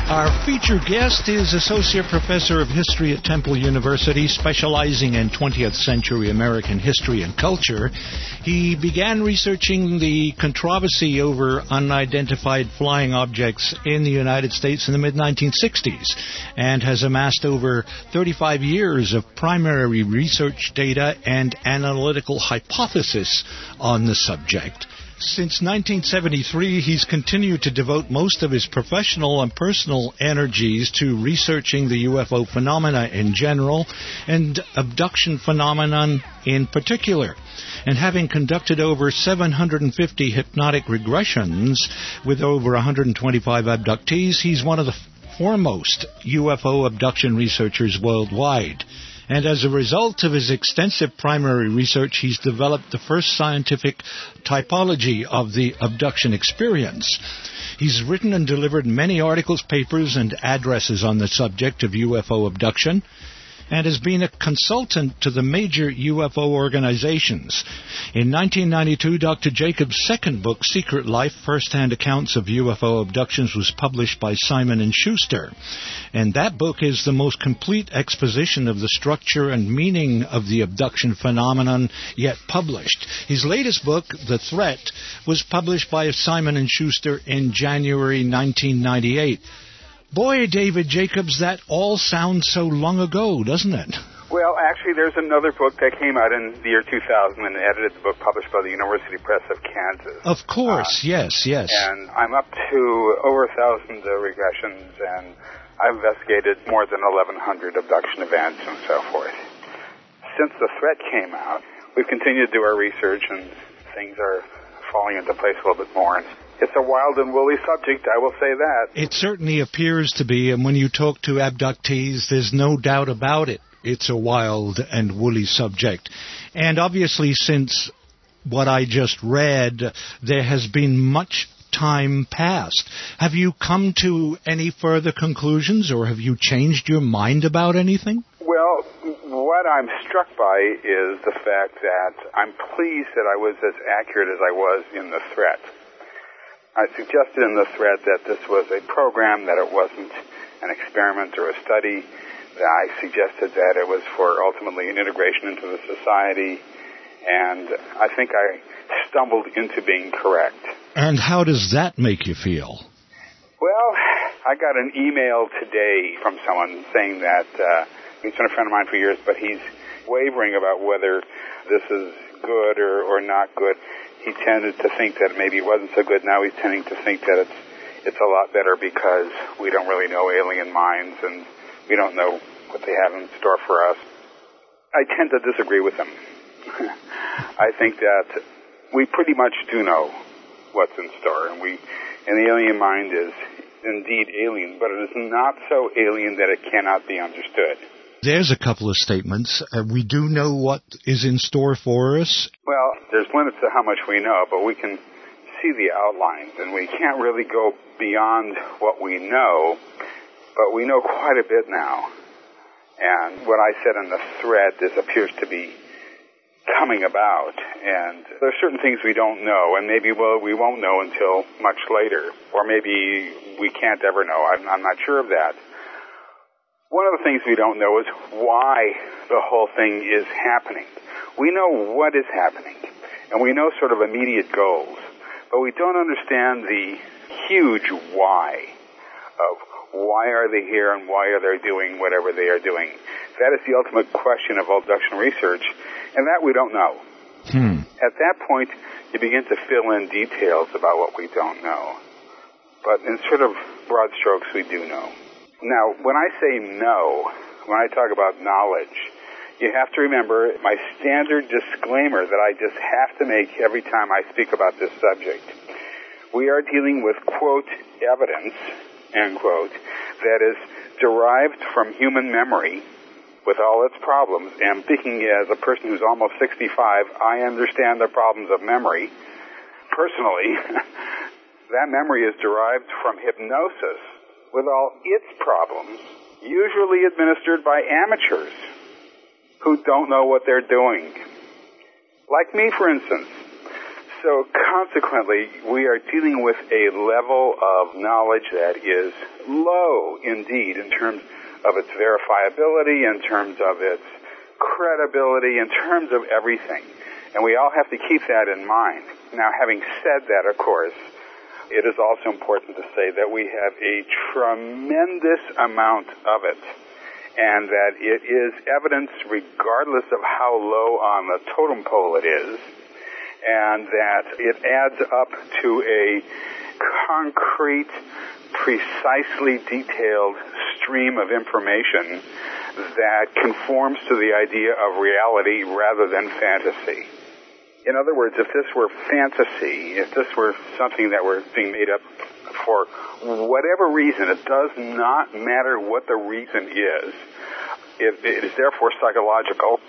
Our featured guest is Associate Professor of History at Temple University, specializing in twentieth century American history and culture. He began researching the controversy over unidentified flying objects in the United States in the mid nineteen sixties and has amassed over thirty-five years of primary research data and analytical hypothesis on the subject. Since nineteen seventy-three, he's continued to devote most of his professional and personal energies to researching the U F O phenomena in general and abduction phenomenon in particular. And having conducted over seven hundred fifty hypnotic regressions with over one hundred twenty-five abductees, he's one of the foremost U F O abduction researchers worldwide. And as a result of his extensive primary research, he's developed the first scientific typology of the abduction experience. He's written and delivered many articles, papers, and addresses on the subject of U F O abduction, and has been a consultant to the major U F O organizations. In nineteen ninety-two, Doctor Jacobs' second book, Secret Life, First-Hand Accounts of U F O Abductions, was published by Simon and Schuster. And that book is the most complete exposition of the structure and meaning of the abduction phenomenon yet published. His latest book, The Threat, was published by Simon and Schuster in January nineteen ninety-eight. Boy, David Jacobs, that all sounds so long ago, doesn't it? Well, actually, there's another book that came out in the year two thousand, an edited book published by the University Press of Kansas. Of course, uh, yes, yes. And I'm up to over a thousand uh, regressions, and I've investigated more than eleven hundred abduction events and so forth. Since The Threat came out, we've continued to do our research, and things are falling into place a little bit more. It's a wild and woolly subject, I will say that. It certainly appears to be, and when you talk to abductees, there's no doubt about it. It's a wild and woolly subject. And obviously, since what I just read, there has been much time passed. Have you come to any further conclusions, or have you changed your mind about anything? Well, what I'm struck by is the fact that I'm pleased that I was as accurate as I was in The Threat. I suggested in The Threat that this was a program, that it wasn't an experiment or a study. I suggested that it was for ultimately an integration into the society, and I think I stumbled into being correct. And how does that make you feel? Well, I got an email today from someone saying that uh, he's been a friend of mine for years, but he's wavering about whether this is good or, or not good. He tended to think that maybe it wasn't so good. Now he's tending to think that it's it's a lot better because we don't really know alien minds and we don't know what they have in store for us. I tend to disagree with him. I think that we pretty much do know what's in store, and we and the alien mind is indeed alien, but it is not so alien that it cannot be understood. There's a couple of statements. Uh, we do know what is in store for us. Well, there's limits to how much we know, but we can see the outlines, and we can't really go beyond what we know, but we know quite a bit now. And what I said in The Threat, this appears to be coming about, and there are certain things we don't know, and maybe well, we won't know until much later, or maybe we can't ever know. I'm, I'm not sure of that. One of the things we don't know is why the whole thing is happening. We know what is happening, and we know sort of immediate goals, but we don't understand the huge why of why are they here and why are they doing whatever they are doing. That is the ultimate question of abduction research, and that we don't know. Hmm. At that point, you begin to fill in details about what we don't know. But in sort of broad strokes, we do know. Now, when I say no, when I talk about knowledge, you have to remember my standard disclaimer that I just have to make every time I speak about this subject. We are dealing with, quote, evidence, end quote, that is derived from human memory with all its problems. And speaking as a person who's almost sixty-five, I understand the problems of memory. Personally, that memory is derived from hypnosis with all its problems, usually administered by amateurs who don't know what they're doing. Like me, for instance. So consequently, we are dealing with a level of knowledge that is low indeed in terms of its verifiability, in terms of its credibility, in terms of everything. And we all have to keep that in mind. Now, having said that, of course, it is also important to say that we have a tremendous amount of it, and that it is evidence regardless of how low on the totem pole it is, and that it adds up to a concrete, precisely detailed stream of information that conforms to the idea of reality rather than fantasy. In other words, if this were fantasy, if this were something that were being made up for whatever reason, it does not matter what the reason is. It, it is therefore psychological.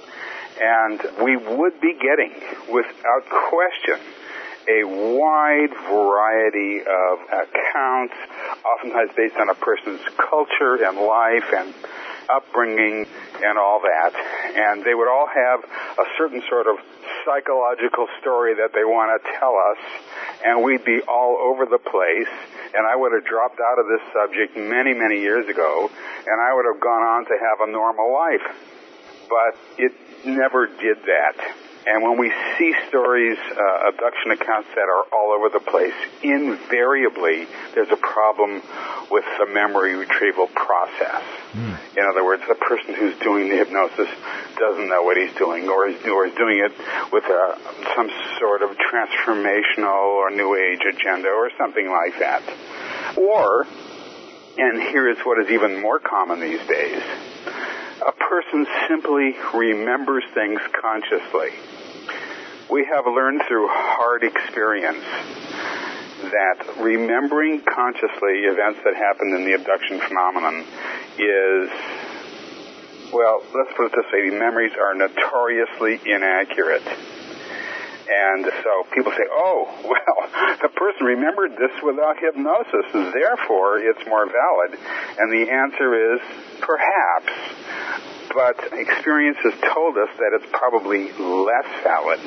And we would be getting, without question, a wide variety of accounts, oftentimes based on a person's culture and life and upbringing and all that. And they would all have a certain sort of psychological story that they want to tell us, and we'd be all over the place. And I would have dropped out of this subject many, many years ago, and I would have gone on to have a normal life. But it never did that. And when we see stories, uh, abduction accounts that are all over the place, invariably there's a problem with the memory retrieval process. Mm. In other words, the person who's doing the hypnosis doesn't know what he's doing, or is, or is doing it with a, some sort of transformational or New Age agenda or something like that. Or, and here is what is even more common these days, a person simply remembers things consciously. We have learned through hard experience that remembering consciously events that happened in the abduction phenomenon is, well, let's put it this way, memories are notoriously inaccurate. And so people say, oh, well, the person remembered this without hypnosis, therefore it's more valid. And the answer is, perhaps, but experience has told us that it's probably less valid.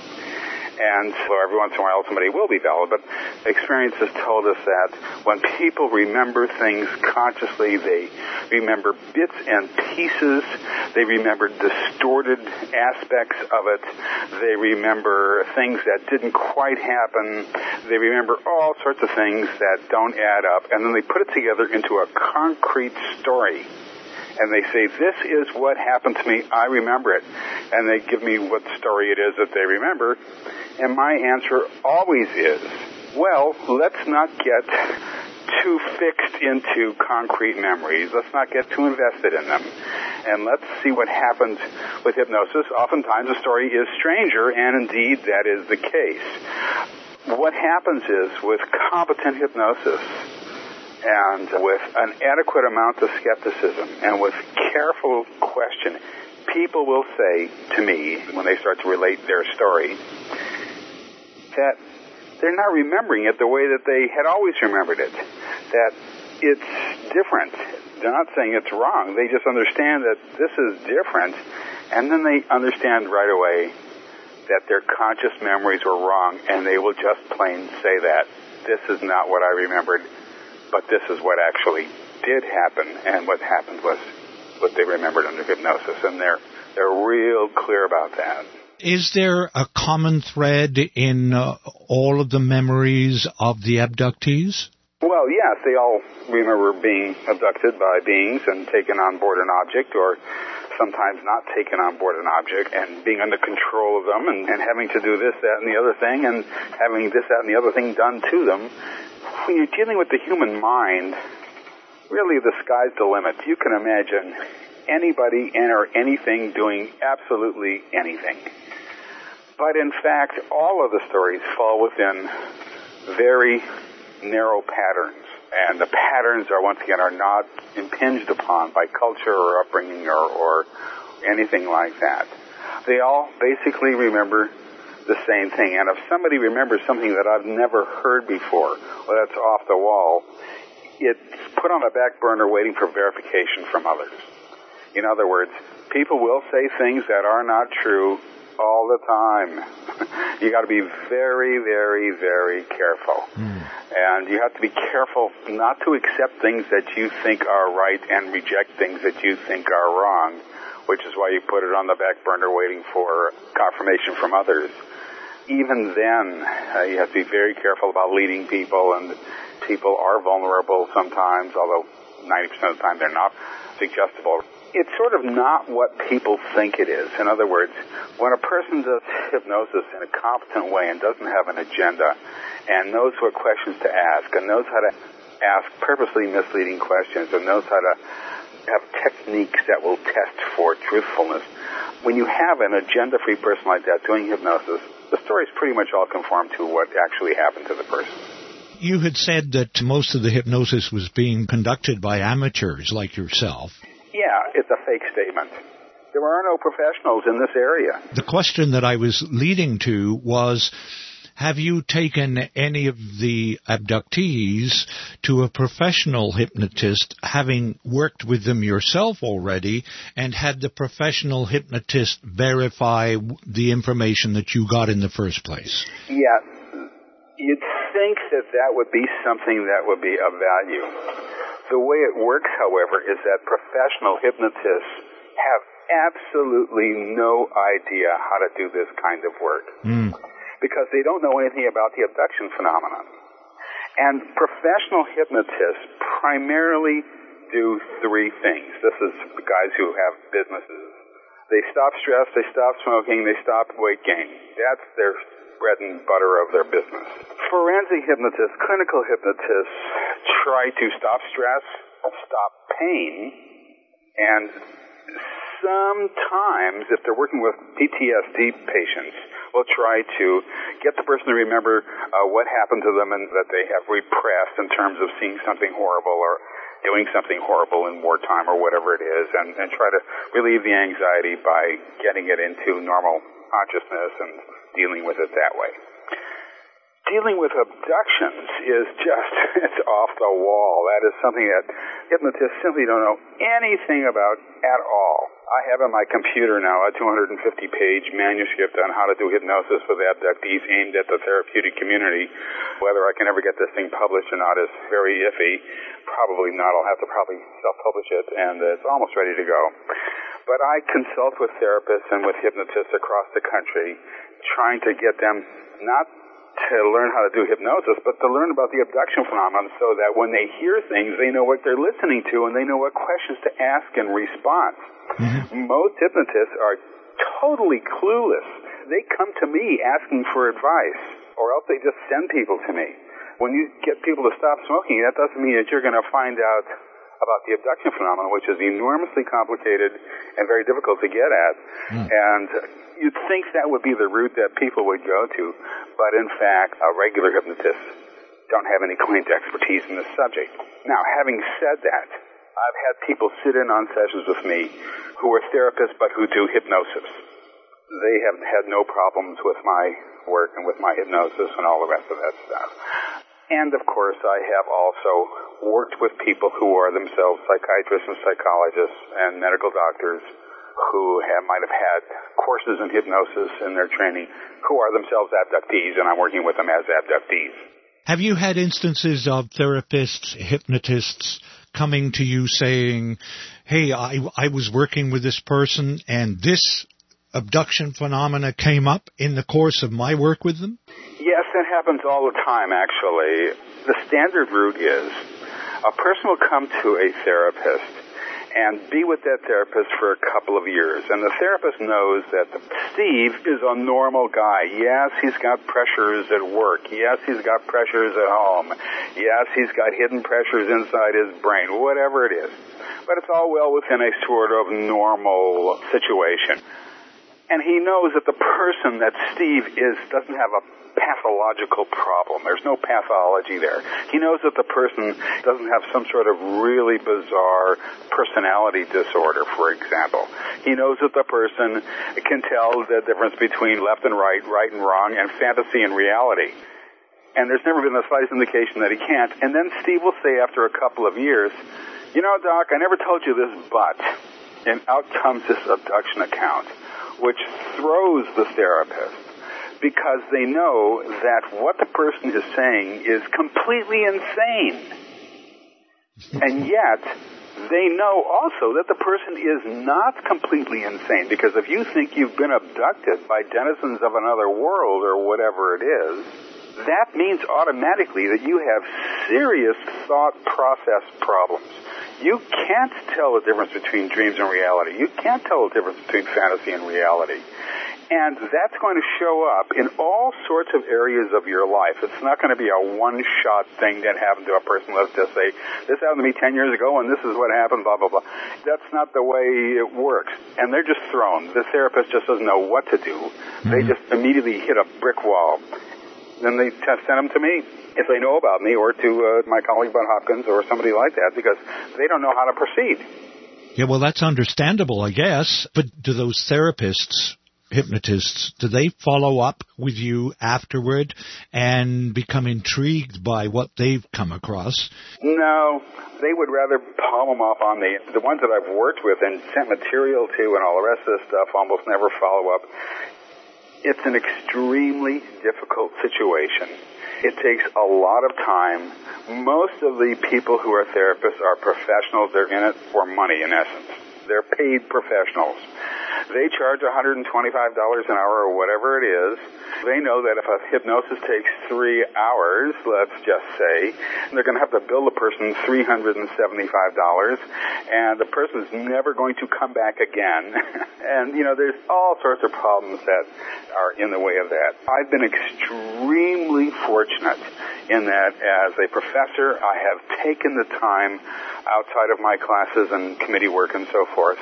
And so every once in a while somebody will be valid, but experience has told us that when people remember things consciously, they remember bits and pieces, they remember distorted aspects of it, they remember things that didn't quite happen, they remember all sorts of things that don't add up, and then they put it together into a concrete story. And they say, this is what happened to me, I remember it. And they give me what story it is that they remember. And my answer always is, well, let's not get too fixed into concrete memories. Let's not get too invested in them. And let's see what happens with hypnosis. Oftentimes the story is stranger, and indeed that is the case. What happens is, with competent hypnosis, and with an adequate amount of skepticism and with careful question, people will say to me, when they start to relate their story, that they're not remembering it the way that they had always remembered it, that it's different. They're not saying it's wrong. They just understand that this is different, and then they understand right away that their conscious memories were wrong, and they will just plain say that this is not what I remembered, but this is what actually did happen, and what happened was what they remembered under hypnosis, and they're they're real clear about that. Is there a common thread in uh, all of the memories of the abductees? Well, yes, they all remember being abducted by beings and taken on board an object, or sometimes not taken on board an object, and being under control of them, and, and having to do this, that, and the other thing, and having this, that, and the other thing done to them. When you're dealing with the human mind, really the sky's the limit. You can imagine anybody and or anything doing absolutely anything. But in fact, all of the stories fall within very narrow patterns. And the patterns are, once again, are not impinged upon by culture or upbringing or, or anything like that. They all basically remember the same thing. And if somebody remembers something that I've never heard before, or that's off the wall, it's put on the back burner waiting for verification from others. In other words, people will say things that are not true all the time. You got to be very, very, very careful. Mm. And you have to be careful not to accept things that you think are right and reject things that you think are wrong, which is why you put it on the back burner waiting for confirmation from others. Even then, uh, you have to be very careful about leading people, and people are vulnerable sometimes, although ninety percent of the time they're not suggestible. It's sort of not what people think it is. In other words, when a person does hypnosis in a competent way and doesn't have an agenda and knows what questions to ask and knows how to ask purposely misleading questions and knows how to have techniques that will test for truthfulness, when you have an agenda-free person like that doing hypnosis, the stories pretty much all conform to what actually happened to the person. You had said that most of the hypnosis was being conducted by amateurs like yourself. Yeah, it's a fake statement. There are no professionals in this area. The question that I was leading to was, have you taken any of the abductees to a professional hypnotist, having worked with them yourself already, and had the professional hypnotist verify the information that you got in the first place? Yeah, you'd think that that would be something that would be of value. The way it works, however, is that professional hypnotists have absolutely no idea how to do this kind of work. Mm. Because they don't know anything about the abduction phenomenon. And professional hypnotists primarily do three things. This is the guys who have businesses. They stop stress, they stop smoking, they stop weight gain. That's their bread and butter of their business. Forensic hypnotists, clinical hypnotists try to stop stress, stop pain, and sometimes, if they're working with P T S D patients, will try to get the person to remember uh, what happened to them and that they have repressed in terms of seeing something horrible or doing something horrible in wartime or whatever it is, and, and try to relieve the anxiety by getting it into normal consciousness and dealing with it that way. Dealing with abductions is just, it's off the wall. That is something that hypnotists simply don't know anything about at all. I have on my computer now a two hundred fifty page manuscript on how to do hypnosis with abductees aimed at the therapeutic community. Whether I can ever get this thing published or not is very iffy. Probably not. I'll have to probably self-publish it, and it's almost ready to go. But I consult with therapists and with hypnotists across the country, trying to get them not to learn how to do hypnosis, but to learn about the abduction phenomenon so that when they hear things, they know what they're listening to and they know what questions to ask in response. Mm-hmm. Most hypnotists are totally clueless. They come to me asking for advice, or else they just send people to me. When you get people to stop smoking, that doesn't mean that you're going to find out about the abduction phenomenon, which is enormously complicated and very difficult to get at. Mm. And you'd think that would be the route that people would go to, but in fact, uh, regular hypnotists don't have any claim to expertise in this subject. Now, having said that, I've had people sit in on sessions with me who are therapists but who do hypnosis. They have had no problems with my work and with my hypnosis and all the rest of that stuff. And, of course, I have also worked with people who are themselves psychiatrists and psychologists and medical doctors who have, might have had courses in hypnosis in their training, who are themselves abductees, and I'm working with them as abductees. Have you had instances of therapists, hypnotists coming to you saying, hey, I, I was working with this person and this abduction phenomena came up in the course of my work with them? Yes, that happens all the time, actually. The standard route is a person will come to a therapist and be with that therapist for a couple of years. And the therapist knows that Steve is a normal guy. Yes, he's got pressures at work. Yes, he's got pressures at home. Yes, he's got hidden pressures inside his brain, whatever it is. But it's all well within a sort of normal situation. And he knows that the person that Steve is doesn't have a pathological problem. There's no pathology there. He knows that the person doesn't have some sort of really bizarre personality disorder, for example. He knows that the person can tell the difference between left and right, right and wrong, and fantasy and reality. And there's never been the slightest indication that he can't. And then Steve will say after a couple of years, you know, Doc, I never told you this, but, and out comes this abduction account, which throws the therapist. because they know that what the person is saying is completely insane. And yet, they know also that the person is not completely insane, because if you think you've been abducted by denizens of another world or whatever it is, that means automatically that you have serious thought process problems. You can't tell the difference between dreams and reality. You can't tell the difference between fantasy and reality. And that's going to show up in all sorts of areas of your life. It's not going to be a one-shot thing that happened to a person. Let's just say, this happened to me ten years ago, and this is what happened, blah, blah, blah. That's not the way it works. And they're just thrown. The therapist just doesn't know what to do. Mm-hmm. They just immediately hit a brick wall. Then they send them to me, if they know about me, or to uh, my colleague Bud Hopkins or somebody like that, because they don't know how to proceed. Yeah, well, that's understandable, I guess. But do those therapists, hypnotists, do they follow up with you afterward and become intrigued by what they've come across? No, they would rather palm them off on me. The ones that I've worked with and sent material to and all the rest of this stuff almost never follow up. It's an extremely difficult situation. It takes a lot of time. Most of the people who are therapists are professionals. They're in it for money, in essence. They're paid professionals. They charge one hundred twenty-five dollars an hour or whatever it is. They know that if a hypnosis takes three hours, let's just say, they're going to have to bill the person three hundred seventy-five dollars, and the person's never going to come back again. And, you know, there's all sorts of problems that are in the way of that. I've been extremely fortunate in that as a professor, I have taken the time outside of my classes and committee work and so forth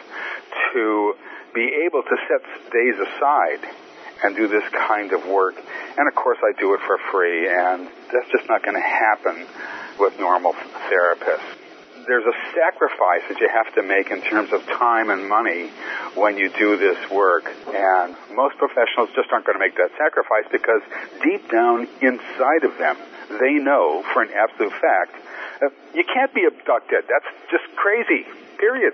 to be able to set days aside and do this kind of work. And of course I do it for free, and that's just not going to happen with normal therapists. There's a sacrifice that you have to make in terms of time and money when you do this work. And most professionals just aren't going to make that sacrifice because deep down inside of them, they know for an absolute fact that you can't be abducted. That's just crazy, period.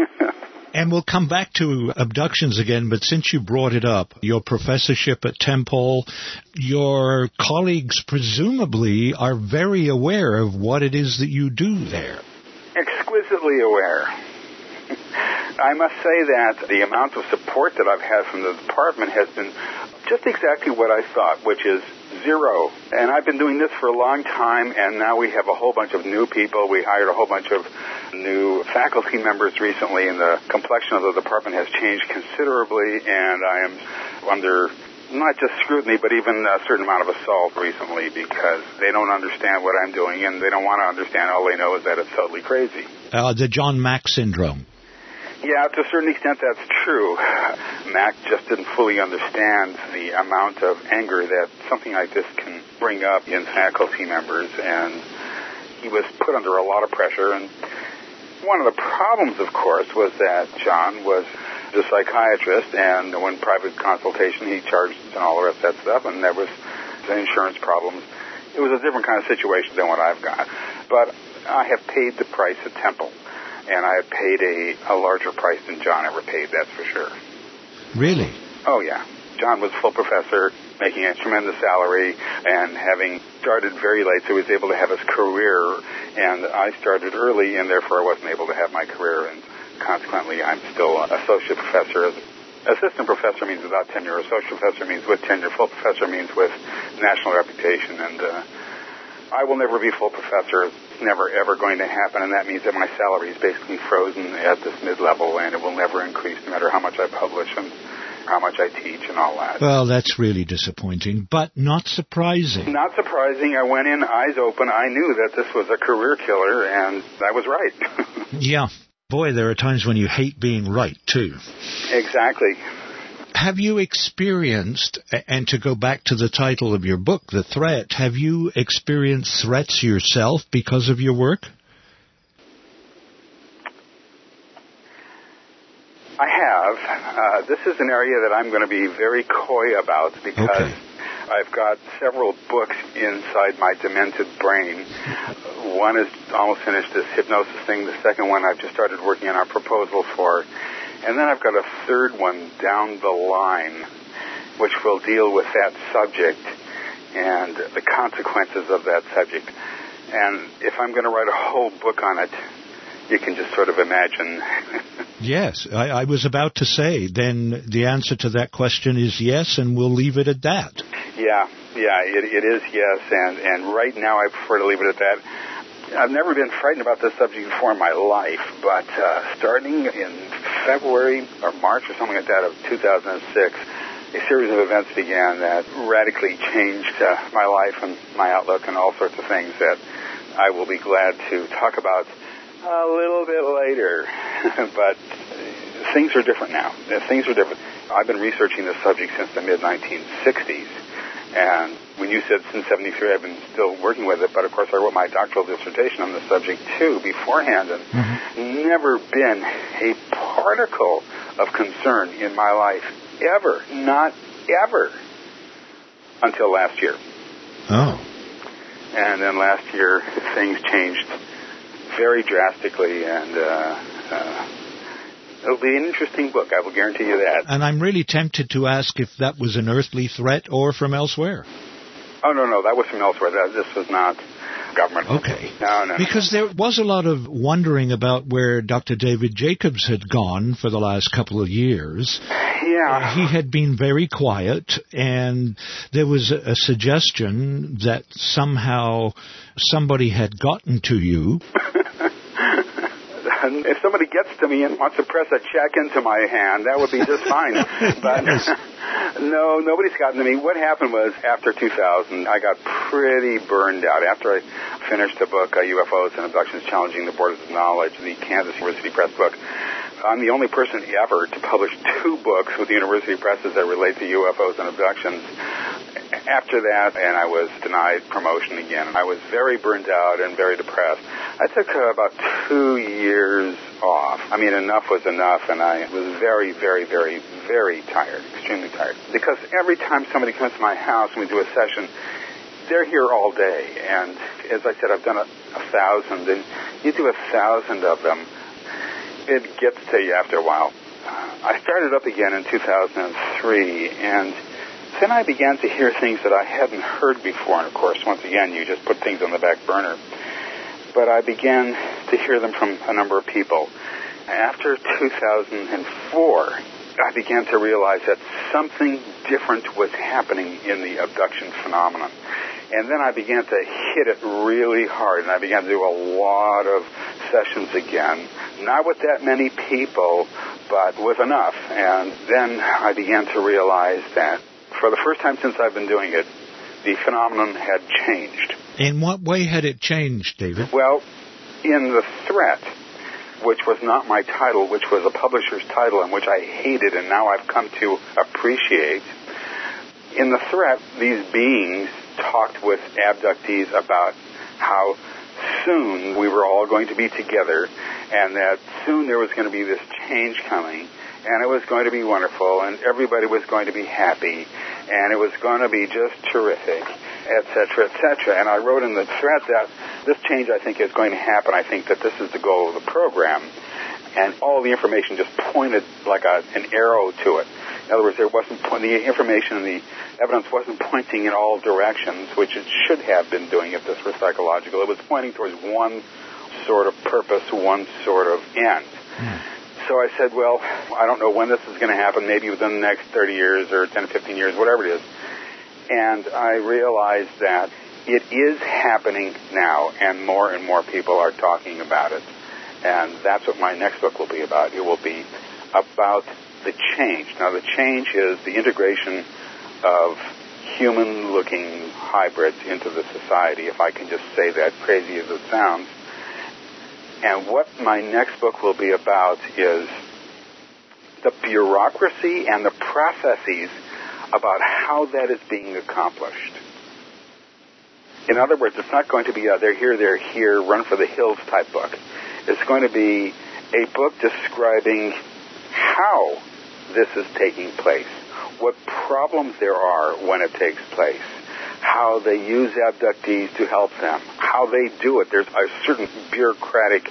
And we'll come back to abductions again, but since you brought it up, your professorship at Temple, your colleagues presumably are very aware of what it is that you do there. Exquisitely aware. I must say that the amount of support that I've had from the department has been just exactly what I thought, which is zero. And I've been doing this for a long time, and now we have a whole bunch of new people. We hired a whole bunch of new faculty members recently, and the complexion of the department has changed considerably, and I am under not just scrutiny, but even a certain amount of assault recently because they don't understand what I'm doing, and they don't want to understand. All they know is that it's totally crazy. Uh, the John Mack syndrome. Yeah, to a certain extent that's true. Mac just didn't fully understand the amount of anger that something like this can bring up in faculty members, and he was put under a lot of pressure. And one of the problems, of course, was that John was a psychiatrist, and when private consultation he charged and all the rest of that stuff, and there was the insurance problems. It was a different kind of situation than what I've got. But I have paid the price at Temple. And I have paid a, a larger price than John ever paid, that's for sure. Really? Oh, yeah. John was full professor, making a tremendous salary, and having started very late, so he was able to have his career. And I started early, and therefore I wasn't able to have my career. And consequently, I'm still an associate professor. Assistant professor means without tenure. Associate professor means with tenure. Full professor means with national reputation. And uh, I will never be full professor. It's never, ever going to happen, and that means that my salary is basically frozen at this mid-level, and it will never increase no matter how much I publish and how much I teach and all that. Well, that's really disappointing, but not surprising. Not surprising. I went in eyes open. I knew that this was a career killer, and I was right. Yeah. Boy, there are times when you hate being right, too. Exactly. Have you experienced, and to go back to the title of your book, The Threat, have you experienced threats yourself because of your work? I have. Uh, this is an area that I'm going to be very coy about because okay. I've got several books inside my demented brain. One is almost finished, this hypnosis thing. The second one I've just started working on our proposal for. And then I've got a third one down the line. which will deal with that subject and the consequences of that subject. And if I'm going to write a whole book on it, you can just sort of imagine. Yes, I, I was about to say, then the answer to that question is yes, and we'll leave it at that. Yeah, yeah, it, it is yes, and, and right now I prefer to leave it at that. I've never been frightened about this subject before in my life, but uh, starting in February or March or something like that of two thousand six, a series of events began that radically changed uh, my life and my outlook and all sorts of things that I will be glad to talk about a little bit later. But things are different now. Things are different. I've been researching this subject since the mid nineteen sixties. And when you said since seventy-three, I've been still working with it. But, of course, I wrote my doctoral dissertation on the subject, too, beforehand. And mm-hmm. never been a particle of concern in my life, ever, not ever, until last year. Oh. And then last year, things changed very drastically, and uh, uh, it'll be an interesting book, I will guarantee you that. And I'm really tempted to ask if that was an earthly threat or from elsewhere. Oh, no, no, that was from elsewhere. That, this was not government. Okay. No, no. Because there was a lot of wondering about where Doctor David Jacobs had gone for the last couple of years. Yeah. Uh, he had been very quiet, and there was a, a suggestion that somehow somebody had gotten to you. And if somebody gets to me and wants to press a check into my hand, that would be just fine. But yes. No, nobody's gotten to me. What happened was after two thousand, I got pretty burned out. After I finished the book, uh, U F Os and Abductions Challenging the Borders of Knowledge, the Kansas University Press book, I'm the only person ever to publish two books with the university presses that relate to U F Os and abductions. After that, and I was denied promotion again. I was very burned out and very depressed. I took uh, about two years off. I mean, enough was enough, and I was very, very, very, very tired, extremely tired. Because every time somebody comes to my house and we do a session, they're here all day. And as I said, I've done a, a thousand, and you do a thousand of them, it gets to you after a while. I started up again in two thousand three, and then I began to hear things that I hadn't heard before. And, of course, once again, you just put things on the back burner. But I began to hear them from a number of people. After two thousand four, I began to realize that something different was happening in the abduction phenomenon. And then I began to hit it really hard, and I began to do a lot of sessions again, not with that many people, but with enough. And then I began to realize that for the first time since I've been doing it, the phenomenon had changed. In what way had it changed, David? Well, in the threat, which was not my title, which was a publisher's title, and which I hated and now I've come to appreciate, in the threat, these beings talked with abductees about how soon we were all going to be together, and that soon there was going to be this change coming, and it was going to be wonderful, and everybody was going to be happy, and it was going to be just terrific, et cetera, et cetera. And I wrote in the thread that this change, I think, is going to happen. I think that this is the goal of the program. And all the information just pointed like a, an arrow to it. In other words, there wasn't the information and the evidence wasn't pointing in all directions, which it should have been doing if this were psychological. It was pointing towards one sort of purpose, one sort of end. Mm. So I said, well, I don't know when this is going to happen, maybe within the next thirty years or ten to fifteen years, whatever it is. And I realized that it is happening now, and more and more people are talking about it. And that's what my next book will be about. It will be about the change. Now, the change is the integration of human-looking hybrids into the society, if I can just say that, crazy as it sounds. And what my next book will be about is the bureaucracy and the processes about how that is being accomplished. In other words, it's not going to be a they're here, they're here, run for the hills type book. It's going to be a book describing how this is taking place, what problems there are when it takes place, how they use abductees to help them, how they do it. There's a certain bureaucratic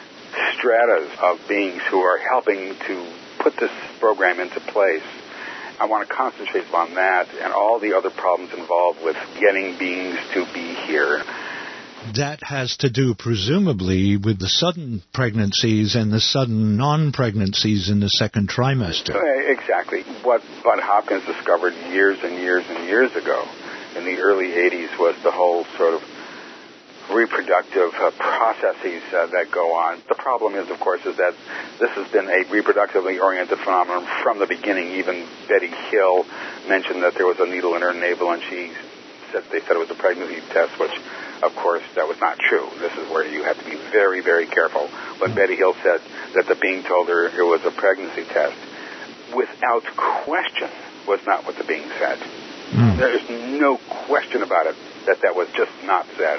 stratas of beings who are helping to put this program into place. I want to concentrate on that and all the other problems involved with getting beings to be here. That has to do, presumably, with the sudden pregnancies and the sudden non-pregnancies in the second trimester. Exactly. What Bud Hopkins discovered years and years and years ago in the early eighties was the whole sort of reproductive uh, processes uh, that go on. The problem is, of course, is that this has been a reproductively oriented phenomenon from the beginning. Even Betty Hill mentioned that there was a needle in her navel, and she said they said it was a pregnancy test, which, of course, that was not true. This is where you have to be very, very careful. When Betty Hill said that the being told her it was a pregnancy test, without question, was not what the being said. Mm. There is no question about it that that was just not said.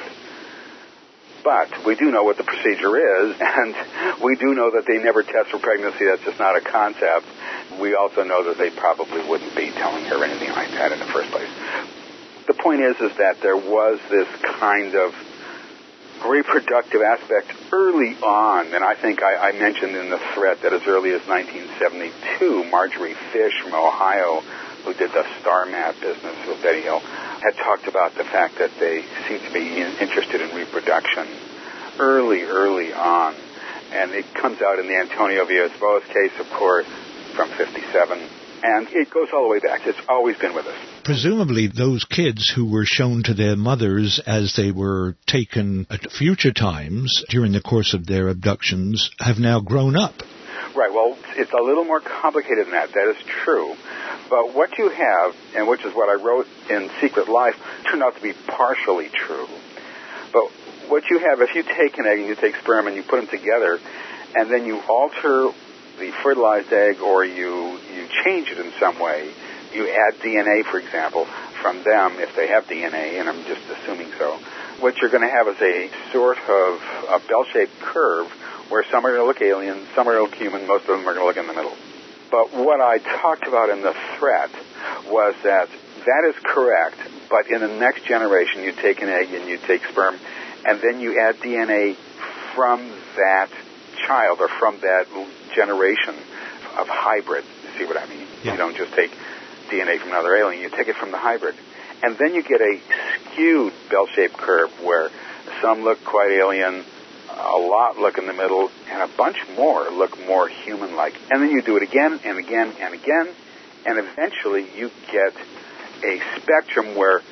But we do know what the procedure is, and we do know that they never test for pregnancy. That's just not a concept. We also know that they probably wouldn't be telling her anything like that in the first place. The point is, is that there was this kind of reproductive aspect early on, and I think I, I mentioned in the thread that as early as nineteen seventy-two, Marjorie Fish from Ohio, who did the star map business with Betty Hill, had talked about the fact that they seem to be in, interested in reproduction early, early on. And it comes out in the Antonio Villas-Boas case, of course, from fifty-seven. And it goes all the way back. It's always been with us. Presumably those kids who were shown to their mothers as they were taken at future times during the course of their abductions have now grown up. Right. Well, it's a little more complicated than that. That is true. But what you have, and which is what I wrote in Secret Life, turned out to be partially true. But what you have, if you take an egg and you take sperm and you put them together, and then you alter the fertilized egg or you, you change it in some way, you add D N A, for example, from them, if they have D N A, and I'm just assuming so, what you're going to have is a sort of a bell-shaped curve where some are going to look alien, some are going to look human, most of them are going to look in the middle. But what I talked about in the threat was that that is correct, but in the next generation you take an egg and you take sperm, and then you add D N A from that child or from that generation of hybrid. You see what I mean? Yeah. You don't just take D N A from another alien, you take it from the hybrid. And then you get a skewed bell-shaped curve where some look quite alien, a lot look in the middle, and a bunch more look more human-like. And then you do it again and again and again, and eventually you get a spectrum where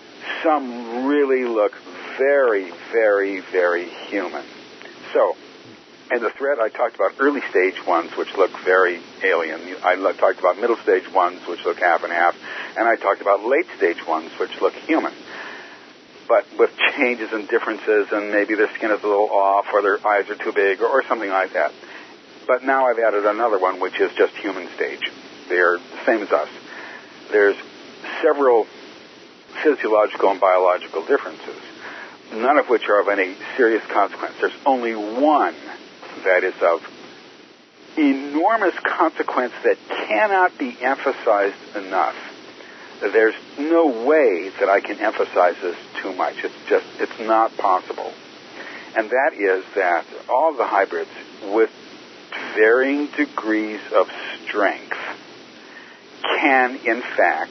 some really look very, very, very human. So, in the thread, I talked about early stage ones, which look very alien. I talked about middle stage ones, which look half and half, and I talked about late stage ones, which look human, but with changes and differences, and maybe their skin is a little off, or their eyes are too big, or, or something like that. But now I've added another one, which is just human stage. They're the same as us. There's several physiological and biological differences, none of which are of any serious consequence. There's only one that is of enormous consequence that cannot be emphasized enough. There's no way that I can emphasize this too much. It's just, it's not possible. And that is that all the hybrids, with varying degrees of strength, can, in fact,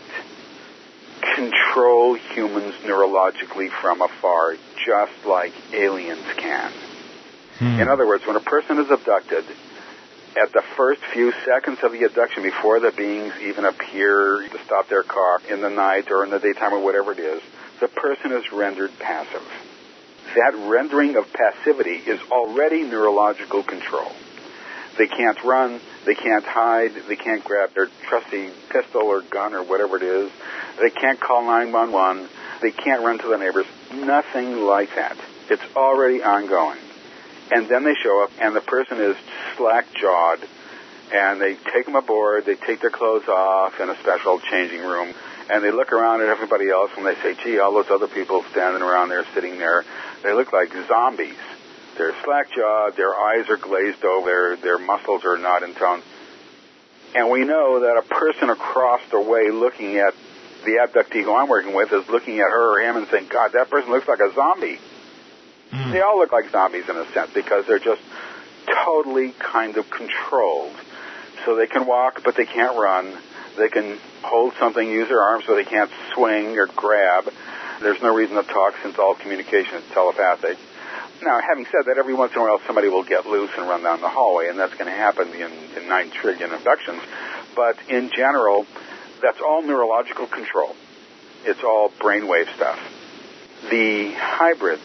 control humans neurologically from afar, just like aliens can. Hmm. In other words, when a person is abducted, at the first few seconds of the abduction, before the beings even appear to stop their car in the night or in the daytime or whatever it is, the person is rendered passive. That rendering of passivity is already neurological control. They can't run, they can't hide, they can't grab their trusty pistol or gun or whatever it is, they can't call nine one one, they can't run to the neighbors, nothing like that. It's already ongoing. And then they show up, and the person is slack-jawed, and they take them aboard, they take their clothes off in a special changing room, and they look around at everybody else, and they say, gee, all those other people standing around there, sitting there, they look like zombies. They're slack-jawed, their eyes are glazed over, their, their muscles are not in tone. And we know that a person across the way looking at the abductee who I'm working with is looking at her or him and saying, God, that person looks like a zombie. Mm. They all look like zombies in a sense because they're just totally kind of controlled. So they can walk, but they can't run. They can hold something, use their arms, so they can't swing or grab. There's no reason to talk since all communication is telepathic. Now, having said that, every once in a while somebody will get loose and run down the hallway, and that's going to happen in, in nine trillion abductions. But in general, that's all neurological control. It's all brainwave stuff. The hybrids,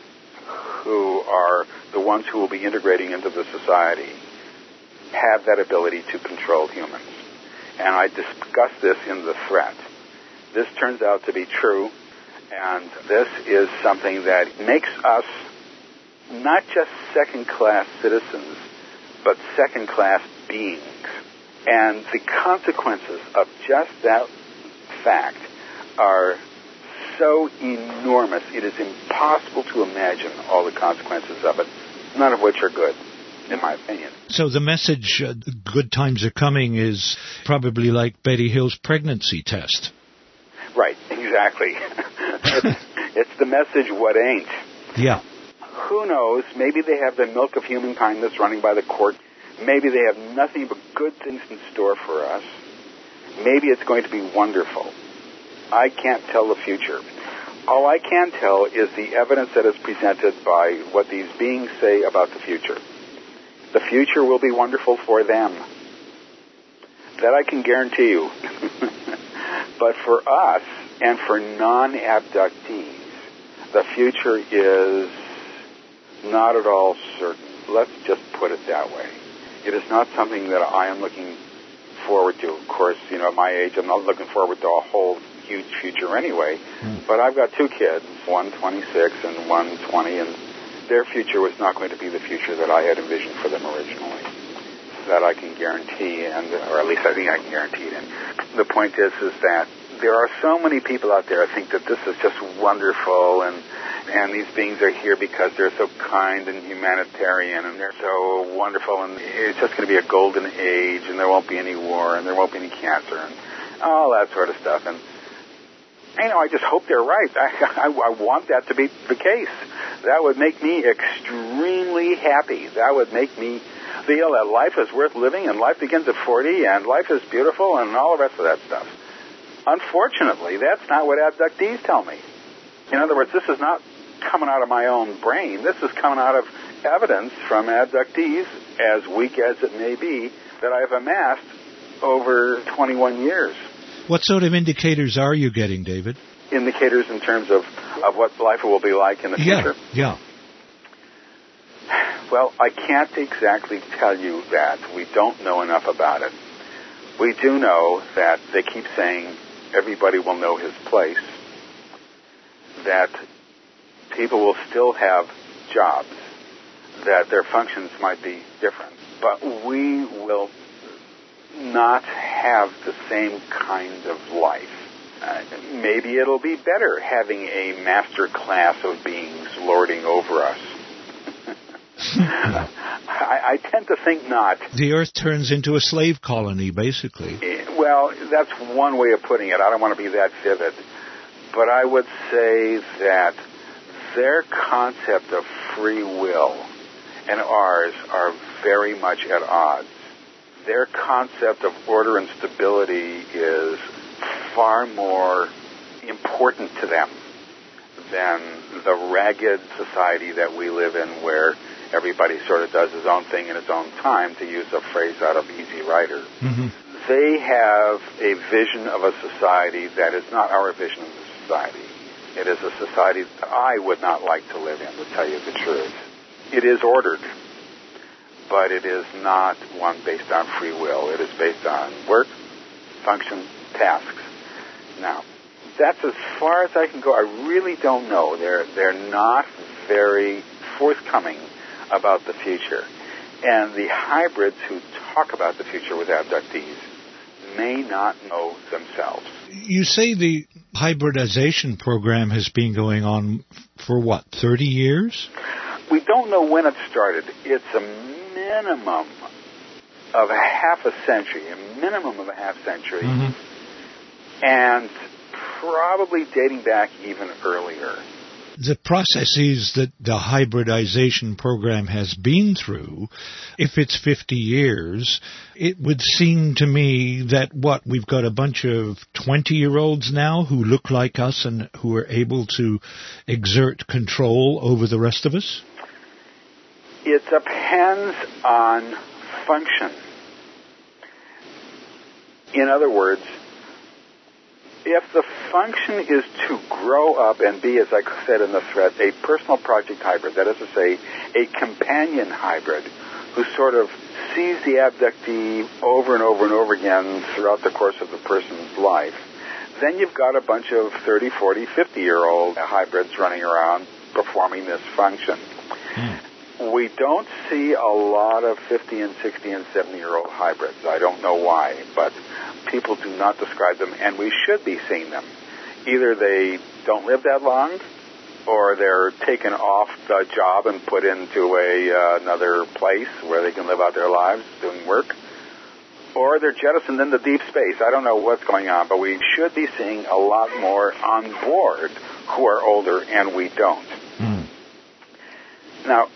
who are the ones who will be integrating into the society, have that ability to control humans. And I discussed this in The Threat. This turns out to be true, and this is something that makes us not just second-class citizens, but second-class beings. And the consequences of just that fact are so enormous, it is impossible to imagine all the consequences of it, none of which are good, in my opinion. So the message, uh, good times are coming, is probably like Betty Hill's pregnancy test. Right, exactly. it's, it's the message, what ain't. Yeah. Who knows? Maybe they have the milk of human kindness running by the court. Maybe they have nothing but good things in store for us. Maybe it's going to be wonderful. I can't tell the future. All I can tell is the evidence that is presented by what these beings say about the future. The future will be wonderful for them. That I can guarantee you. But for us, and for non-abductees, the future is not at all certain. Let's just put it that way. It is not something that I am looking forward to. Of course, you know, at my age, I'm not looking forward to a whole huge future anyway. Mm. But I've got two kids, one twenty-six and one twenty, and their future was not going to be the future that I had envisioned for them originally. That I can guarantee, and or at least I think I can guarantee it. And the point is, is that there are so many people out there who think that this is just wonderful, and and these beings are here because they're so kind and humanitarian, and they're so wonderful, and it's just going to be a golden age, and there won't be any war, and there won't be any cancer, and all that sort of stuff. And you know, I just hope they're right. I, I, I want that to be the case. That would make me extremely happy. That would make me feel that life is worth living, and life begins at forty, and life is beautiful, and all the rest of that stuff. Unfortunately, that's not what abductees tell me. In other words, this is not coming out of my own brain. This is coming out of evidence from abductees, as weak as it may be, that I have amassed over twenty-one years. What sort of indicators are you getting, David? Indicators in terms of, of what life will be like in the future? Yeah, yeah. Well, I can't exactly tell you that. We don't know enough about it. We do know that they keep saying everybody will know his place, that people will still have jobs, that their functions might be different, but we will not have the same kind of life. Uh, maybe it'll be better having a master class of beings lording over us. I, I tend to think not. The Earth turns into a slave colony, basically. Well, that's one way of putting it. I don't want to be that vivid. But I would say that their concept of free will and ours are very much at odds. Their concept of order and stability is far more important to them than the ragged society that we live in, where everybody sort of does his own thing in his own time, to use a phrase out of Easy Rider. Mm-hmm. They have a vision of a society that is not our vision of the society. It is a society that I would not like to live in, to tell you the truth. It is ordered, but it is not one based on free will. It is based on work, function, tasks. Now, that's as far as I can go. I really don't know. They're they're not very forthcoming about the future. And the hybrids who talk about the future with abductees may not know themselves. You say the hybridization program has been going on for what, thirty years? We don't know when it started. It's a minimum of a half a century, a minimum of a half century, mm-hmm. and probably dating back even earlier. the processes that the hybridization program has been through, if it's fifty years, it would seem to me that, what, we've got a bunch of twenty-year-olds now who look like us and who are able to exert control over the rest of us? It depends on function. In other words, if the function is to grow up and be, as I said in the thread, a personal project hybrid, that is to say, a companion hybrid who sort of sees the abductee over and over and over again throughout the course of the person's life, then you've got a bunch of thirty, forty, fifty-year-old hybrids running around performing this function. Mm. We don't see a lot of fifty and sixty and seventy-year-old hybrids. I don't know why, but people do not describe them, and we should be seeing them. Either they don't live that long, or they're taken off the job and put into a uh, another place where they can live out their lives doing work, or they're jettisoned into deep space. I don't know what's going on, but we should be seeing a lot more on board who are older, and we don't. Mm. Now,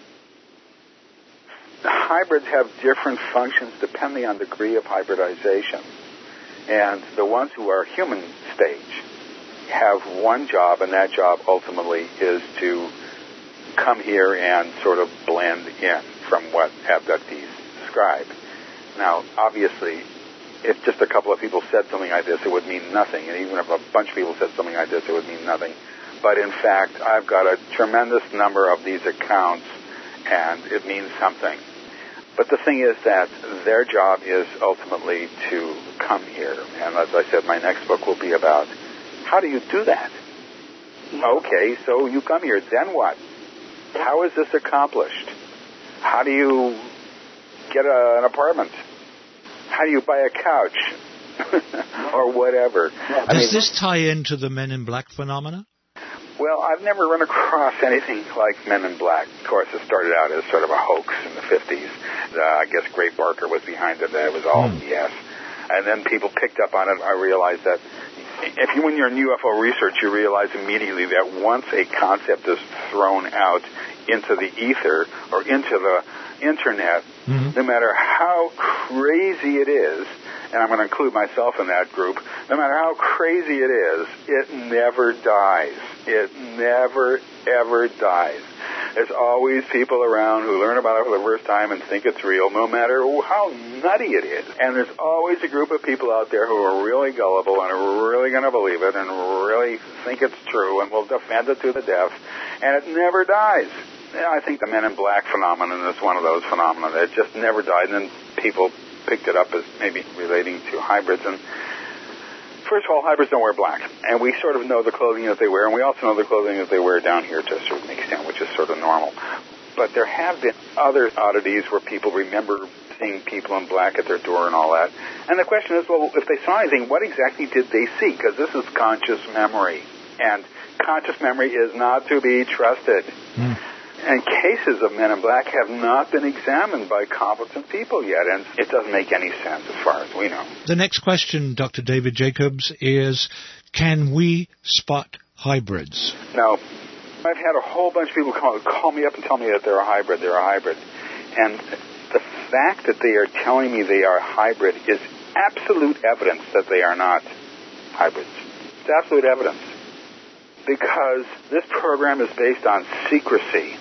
hybrids have different functions depending on the degree of hybridization. And the ones who are human stage have one job, and that job ultimately is to come here and sort of blend in from what abductees describe. Now, obviously, if just a couple of people said something like this, it would mean nothing. And even if a bunch of people said something like this, it would mean nothing. But in fact, I've got a tremendous number of these accounts, and it means something. But the thing is that their job is ultimately to come here. And as I said, my next book will be about how do you do that? Okay, so you come here, then what? How is this accomplished? How do you get a, an apartment? How do you buy a couch? Or whatever. Does I mean, this tie into the Men in Black phenomena? Well, I've never run across anything like Men in Black. Of course, it started out as sort of a hoax in the fifties. Uh, I guess Gray Barker was behind it, and it was all mm. B S. And then people picked up on it. I realized that if you, when you're in U F O research, you realize immediately that once a concept is thrown out into the ether or into the internet, mm-hmm. no matter how crazy it is, and I'm going to include myself in that group, no matter how crazy it is, it never dies. It never, ever dies. There's always people around who learn about it for the first time and think it's real, no matter how nutty it is. And there's always a group of people out there who are really gullible and are really going to believe it and really think it's true and will defend it to the death, and it never dies. I think the Men in Black phenomenon is one of those phenomena that just never died, and then people picked it up as maybe relating to hybrids. And first of all, hybrids don't wear black, and we sort of know the clothing that they wear, and we also know the clothing that they wear down here to a certain extent, which is sort of normal. But there have been other oddities where people remember seeing people in black at their door and all that. And the question is, well, if they saw anything, what exactly did they see? Because this is conscious memory, and conscious memory is not to be trusted. Mm. And cases of Men in Black have not been examined by competent people yet, and it doesn't make any sense as far as we know. The next question, Doctor David Jacobs, is, can we spot hybrids? Now, I've had a whole bunch of people call, call me up and tell me that they're a hybrid, they're a hybrid. And the fact that they are telling me they are a hybrid is absolute evidence that they are not hybrids. It's absolute evidence. Because this program is based on secrecy.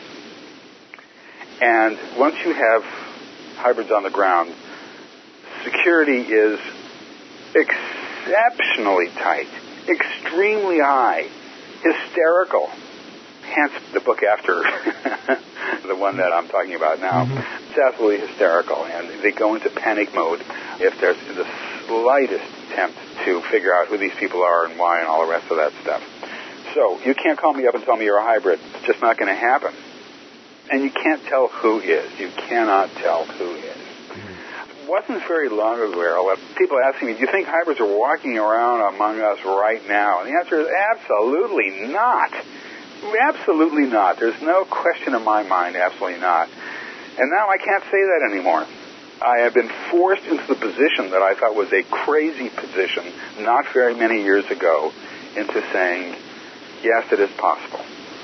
And once you have hybrids on the ground, security is exceptionally tight, extremely high, hysterical. Hence the book after the one that I'm talking about now. Mm-hmm. It's absolutely hysterical, and they go into panic mode if there's the slightest attempt to figure out who these people are and why and all the rest of that stuff. So you can't call me up and tell me you're a hybrid. It's just not going to happen. And you can't tell who is. You cannot tell who is. Mm-hmm. It wasn't very long ago people asking me, do you think hybrids are walking around among us right now? And the answer is absolutely not. Absolutely not. There's no question in my mind, absolutely not. And now I can't say that anymore. I have been forced into the position that I thought was a crazy position not very many years ago into saying, yes, it is possible.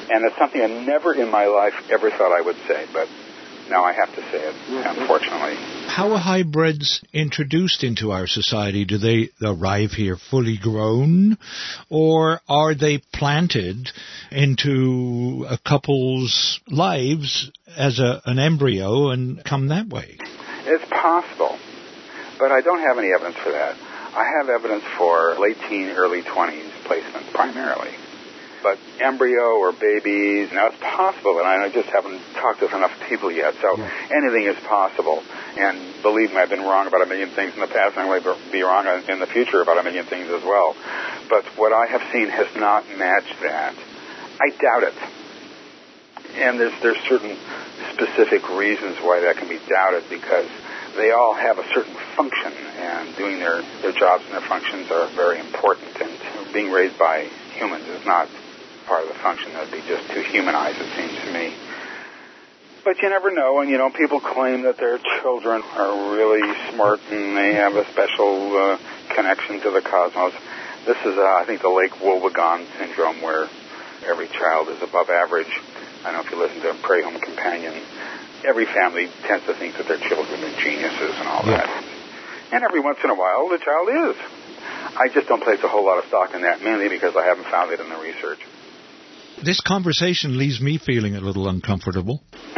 And it's something I never in my life ever thought I would say, but now I have to say it, unfortunately. How are hybrids introduced into our society? Do they arrive here fully grown, or are they planted into a couple's lives as a, an embryo and come that way? It's possible, but I don't have any evidence for that. I have evidence for late teen, early twenties placement primarily. But embryo or babies, now it's possible, and I just haven't talked to enough people yet, so yeah. Anything is possible. And believe me, I've been wrong about a million things in the past, and I will be wrong in the future about a million things as well. But what I have seen has not matched that. I doubt it. And there's, there's certain specific reasons why that can be doubted, because they all have a certain function, and doing their, their jobs and their functions are very important, and being raised by humans is not part of the function. That would be just too humanized, it seems to me. But you never know, and, you know, people claim that their children are really smart and they have a special uh, connection to the cosmos. This is, uh, I think, the Lake Wobegon syndrome, where every child is above average. I don't know if you listen to Prairie Home Companion. Every family tends to think that their children are geniuses and all yeah. that. And every once in a while, the child is. I just don't place a whole lot of stock in that, mainly because I haven't found it in the research. This conversation leaves me feeling a little uncomfortable.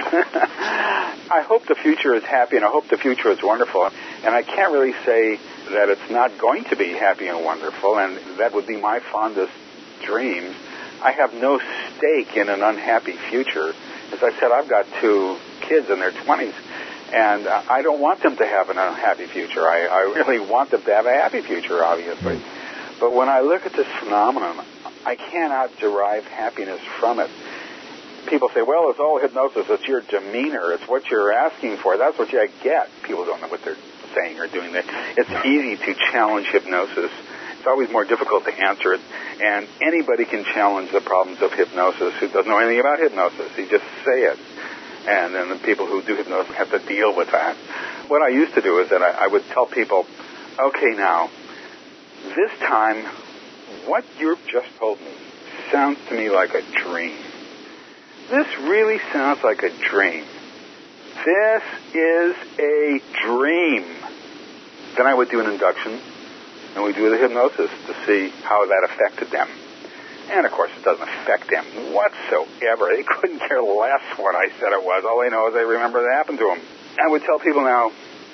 I hope the future is happy, and I hope the future is wonderful. And I can't really say that it's not going to be happy and wonderful, and that would be my fondest dream. I have no stake in an unhappy future. As I said, I've got two kids in their twenties, and I don't want them to have an unhappy future. I, I really want them to have a happy future, obviously. But when I look at this phenomenon, I cannot derive happiness from it. People say, well, it's all hypnosis. It's your demeanor. It's what you're asking for. That's what you get. People don't know what they're saying or doing. It's easy to challenge hypnosis. It's always more difficult to answer it. And anybody can challenge the problems of hypnosis who doesn't know anything about hypnosis. You just say it. And then the people who do hypnosis have to deal with that. What I used to do is that I, I would tell people, okay, now, this time, what you've just told me sounds to me like a dream. This really sounds like a dream. This is a dream. Then I would do an induction, and we'd do the hypnosis to see how that affected them. And, of course, it doesn't affect them whatsoever. They couldn't care less what I said it was. All they know is they remember it happened to them. I would tell people now,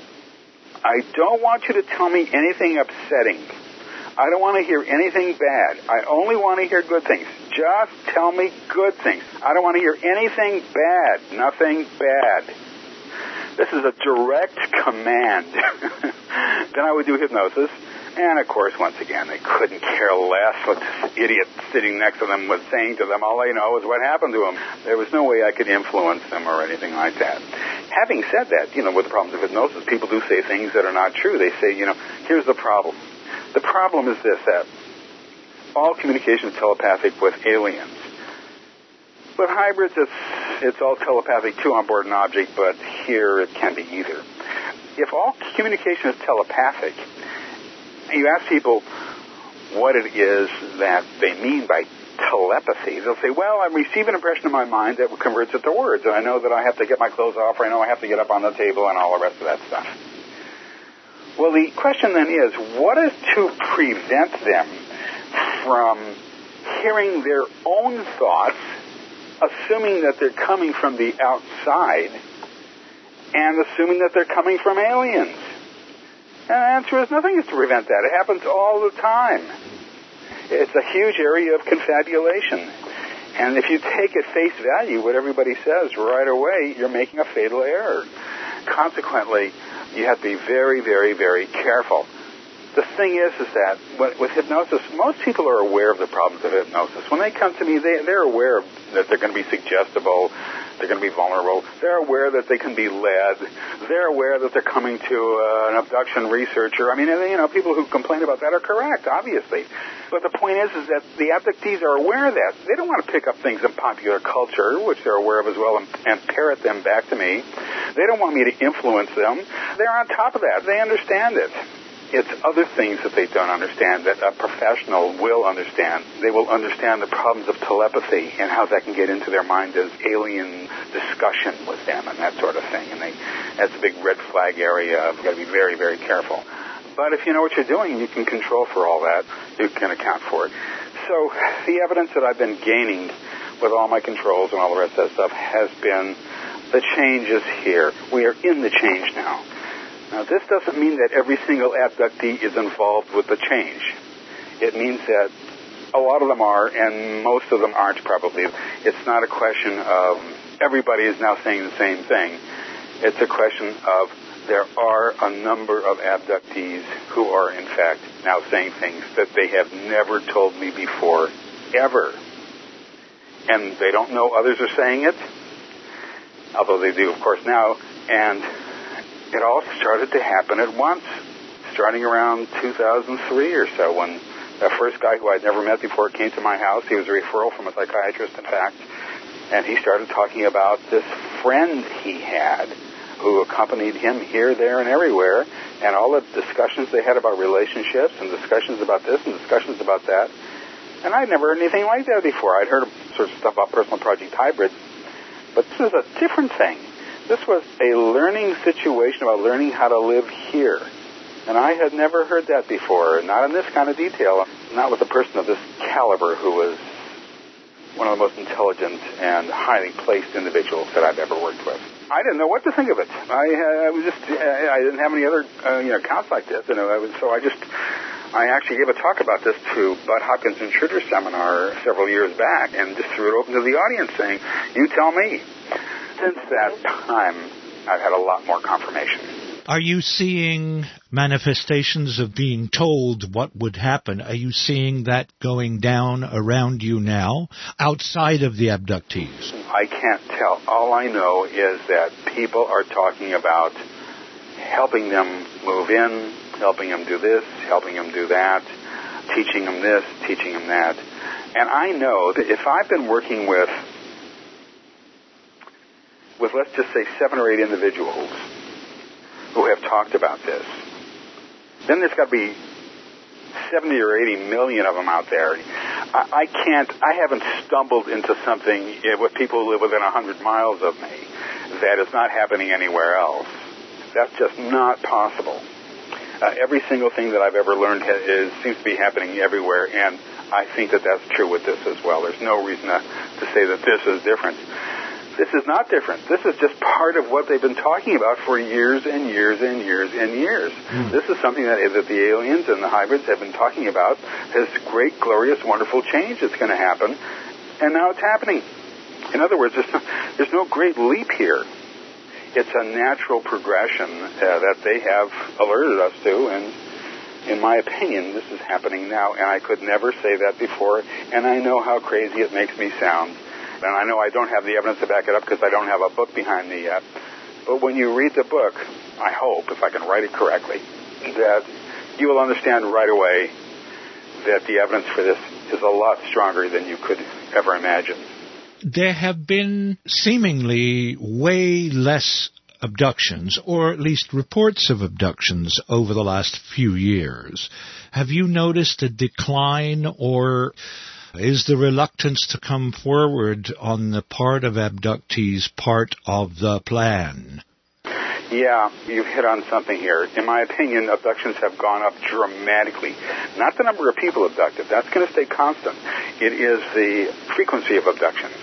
I don't want you to tell me anything upsetting. I don't want to hear anything bad. I only want to hear good things. Just tell me good things. I don't want to hear anything bad. Nothing bad. This is a direct command. Then I would do hypnosis. And, of course, once again, they couldn't care less what this idiot sitting next to them was saying to them. All they know is what happened to them. There was no way I could influence them or anything like that. Having said that, you know, with the problems of hypnosis, people do say things that are not true. They say, you know, here's the problem. The problem is this, that all communication is telepathic with aliens. With hybrids, it's, it's all telepathic to onboard an object, but here it can be either. If all communication is telepathic, you ask people what it is that they mean by telepathy, they'll say, well, I receive an impression in my mind that converts it to words, and I know that I have to get my clothes off, or I know I have to get up on the table, and all the rest of that stuff. Well, the question then is, what is to prevent them from hearing their own thoughts, assuming that they're coming from the outside, and assuming that they're coming from aliens? And the answer is nothing is to prevent that. It happens all the time. It's a huge area of confabulation. And if you take at face value what everybody says right away, you're making a fatal error. Consequently, you have to be very, very, very careful. The thing is, is that with hypnosis, most people are aware of the problems of hypnosis. When they come to me, they, they're aware of that they're going to be suggestible, they're going to be vulnerable, they're aware that they can be led, they're aware that they're coming to uh, an abduction researcher. I mean, you know, people who complain about that are correct, obviously. But the point is, is that the abductees are aware of that. They don't want to pick up things in popular culture, which they're aware of as well, and, and parrot them back to me. They don't want me to influence them. They're on top of that. They understand it. It's other things that they don't understand that a professional will understand. They will understand the problems of telepathy and how that can get into their mind as alien discussion with them and that sort of thing. And they, that's a big red flag area. You've got to be very, very careful. But if you know what you're doing, you can control for all that. You can account for it. So the evidence that I've been gaining with all my controls and all the rest of that stuff has been the change is here. We are in the change now. Now, this doesn't mean that every single abductee is involved with the change. It means that a lot of them are, and most of them aren't probably. It's not a question of everybody is now saying the same thing. It's a question of there are a number of abductees who are, in fact, now saying things that they have never told me before, ever. And they don't know others are saying it, although they do, of course, now. And it all started to happen at once, starting around two thousand three or so, when the first guy who I'd never met before came to my house. He was a referral from a psychiatrist, in fact, and he started talking about this friend he had who accompanied him here, there, and everywhere, and all the discussions they had about relationships and discussions about this and discussions about that. And I'd never heard anything like that before. I'd heard sort of stuff about Personal Project Hybrid, but this is a different thing. This was a learning situation about learning how to live here. And I had never heard that before, not in this kind of detail, not with a person of this caliber who was one of the most intelligent and highly placed individuals that I've ever worked with. I didn't know what to think of it. I, I was just, I didn't have any other uh, you know, accounts like this, you know, I was, so I just, I actually gave a talk about this to Bud Hopkins Intruder Seminar several years back and just threw it open to the audience saying, you tell me. Since that time, I've had a lot more confirmation. Are you seeing manifestations of being told what would happen? Are you seeing that going down around you now, outside of the abductees? I can't tell. All I know is that people are talking about helping them move in, helping them do this, helping them do that, teaching them this, teaching them that. And I know that if I've been working with, with let's just say seven or eight individuals who have talked about this, then there's got to be seventy or eighty million of them out there. I, I can't, I haven't stumbled into something with people who live within one hundred miles of me that is not happening anywhere else. That's just not possible. Uh, every single thing that I've ever learned ha- is, seems to be happening everywhere, and I think that that's true with this as well. There's no reason to, to say that this is different. This is not different. This is just part of what they've been talking about for years and years and years and years. Mm. This is something that, that the aliens and the hybrids have been talking about, this great, glorious, wonderful change that's going to happen, and now it's happening. In other words, there's no, there's no great leap here. It's a natural progression uh, that they have alerted us to, and in my opinion, this is happening now, and I could never say that before, and I know how crazy it makes me sound. And I know I don't have the evidence to back it up because I don't have a book behind me yet. But when you read the book, I hope, if I can write it correctly, that you will understand right away that the evidence for this is a lot stronger than you could ever imagine. There have been seemingly way less abductions, or at least reports of abductions, over the last few years. Have you noticed a decline, or is the reluctance to come forward on the part of abductees part of the plan? Yeah, you've hit on something here. In my opinion, abductions have gone up dramatically. Not the number of people abducted. That's going to stay constant. It is the frequency of abductions.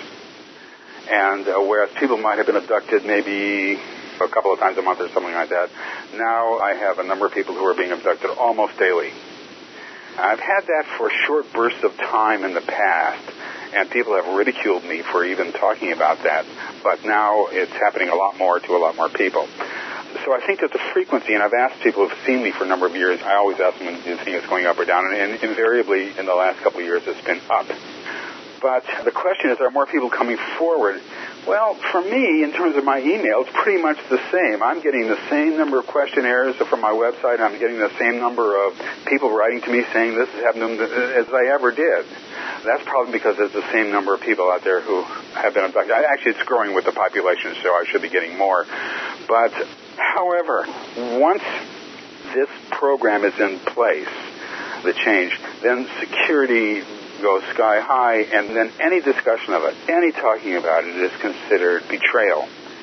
And uh, whereas people might have been abducted maybe a couple of times a month or something like that, now I have a number of people who are being abducted almost daily. I've had that for short bursts of time in the past, and people have ridiculed me for even talking about that. But now it's happening a lot more to a lot more people. So I think that the frequency, and I've asked people who have seen me for a number of years, I always ask them, do you think it's going up or down? And invariably, in the last couple of years, it's been up. But the question is, are more people coming forward? Well, for me, in terms of my email, it's pretty much the same. I'm getting the same number of questionnaires from my website. I'm getting the same number of people writing to me saying this has happened to them as I ever did. That's probably because there's the same number of people out there who have been abducted. Actually, it's growing with the population, so I should be getting more. But, however, once this program is in place, the change, then security goes sky high, and then any discussion of it, any talking about it is considered betrayal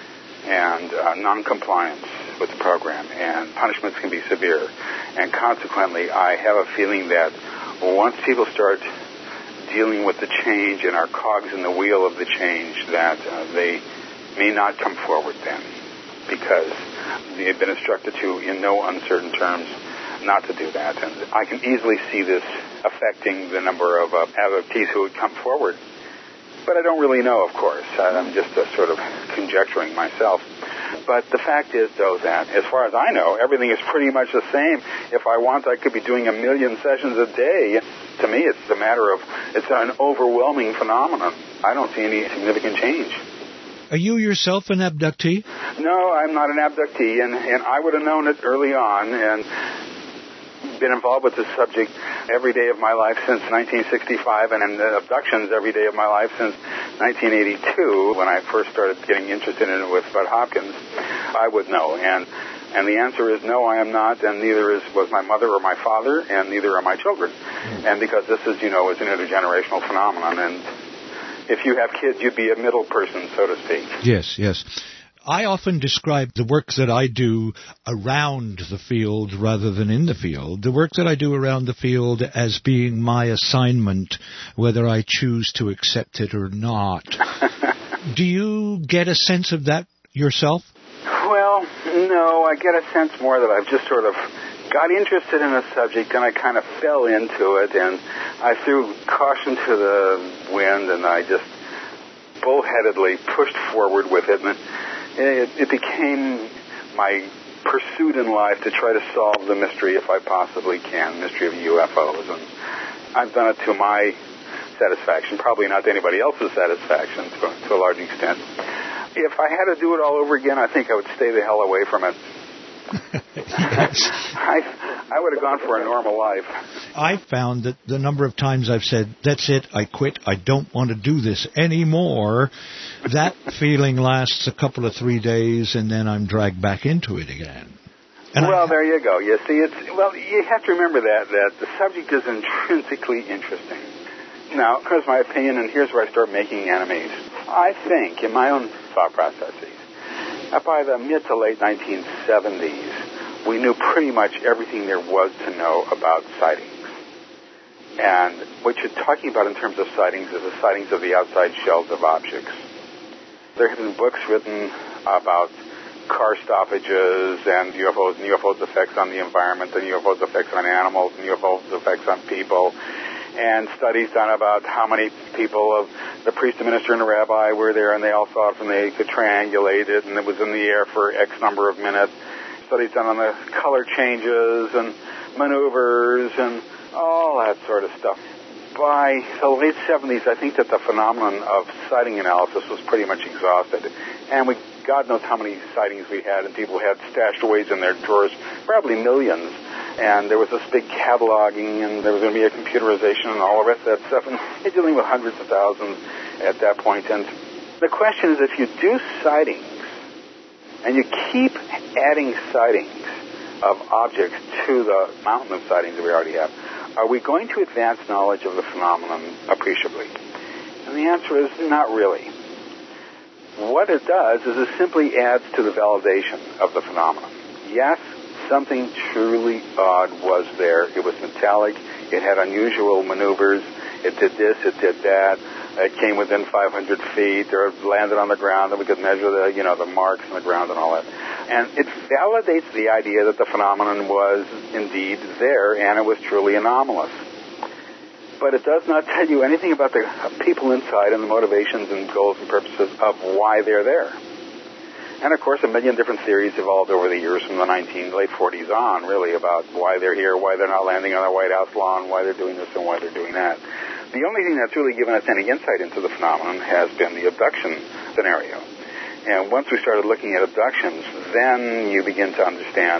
and uh, non-compliance with the program, and punishments can be severe. And consequently, I have a feeling that once people start dealing with the change and are cogs in the wheel of the change, that uh, they may not come forward then, because they've been instructed to, in no uncertain terms, not to do that. And I can easily see this affecting the number of uh, adoptees who would come forward. But I don't really know, of course. I'm just uh, sort of conjecturing myself. But the fact is, though, that as far as I know, everything is pretty much the same. If I want, I could be doing a million sessions a day. To me, it's a matter of, it's an overwhelming phenomenon. I don't see any significant change. Are you yourself an abductee? No, I'm not an abductee, and, and I would have known it early on, and been involved with this subject every day of my life since nineteen sixty-five, and in the abductions every day of my life since nineteen eighty-two, when I first started getting interested in it with Bud Hopkins. I would know, and and the answer is no, I am not, and neither is was my mother or my father, and neither are my children. And because this is, you know, is an intergenerational phenomenon, and if you have kids, you'd be a middle person, so to speak. Yes, yes. I often describe the work that I do around the field rather than in the field, the work that I do around the field as being my assignment, whether I choose to accept it or not. Do you get a sense of that yourself? Well, no, I get a sense more that I've just sort of got interested in a subject and I kind of fell into it, and I threw caution to the wind, and I just bullheadedly pushed forward with it, and it, it became my pursuit in life to try to solve the mystery, if I possibly can, mystery of U F Os. And I've done it to my satisfaction, probably not to anybody else's satisfaction to, to a large extent. If I had to do it all over again, I think I would stay the hell away from it. I, I would have gone for a normal life. I found that the number of times I've said, that's it, I quit, I don't want to do this anymore, that feeling lasts a couple of three days, and then I'm dragged back into it again. And well, I, there you go. You see, it's well, you have to remember that, that the subject is intrinsically interesting. Now, here's my opinion, and here's where I start making enemies. I think, in my own thought processes, that by the mid to late nineteen seventies, we knew pretty much everything there was to know about sightings. And what you're talking about in terms of sightings is the sightings of the outside shells of objects. There have been books written about car stoppages and U F Os and U F Os' effects on the environment and U F Os' effects on animals and U F Os' effects on people, and studies done about how many people of the priest, the minister, and the rabbi were there, and they all saw it and they could triangulate it, and it was in the air for X number of minutes. Studies done on the color changes and maneuvers and all that sort of stuff. By the late seventies, I think that the phenomenon of sighting analysis was pretty much exhausted. And we, God knows how many sightings we had, and people had stashed away in their drawers, probably millions. And there was this big cataloging, and there was going to be a computerization and all the rest of that stuff. And you're dealing with hundreds of thousands at that point. And the question is, if you do sightings, and you keep adding sightings of objects to the mountain of sightings that we already have, are we going to advance knowledge of the phenomenon appreciably? And the answer is not really. What it does is it simply adds to the validation of the phenomenon. Yes, something truly odd was there. It was metallic. It had unusual maneuvers. It did this. It did that. It came within five hundred feet, or it landed on the ground, and we could measure the, you know, the marks on the ground and all that. And it validates the idea that the phenomenon was indeed there, and it was truly anomalous. But it does not tell you anything about the people inside and the motivations and goals and purposes of why they're there. And, of course, a million different theories evolved over the years from the nineteen, late forties on, really, about why they're here, why they're not landing on the White House lawn, why they're doing this and why they're doing that. The only thing that's really given us any insight into the phenomenon has been the abduction scenario. And once we started looking at abductions, then you begin to understand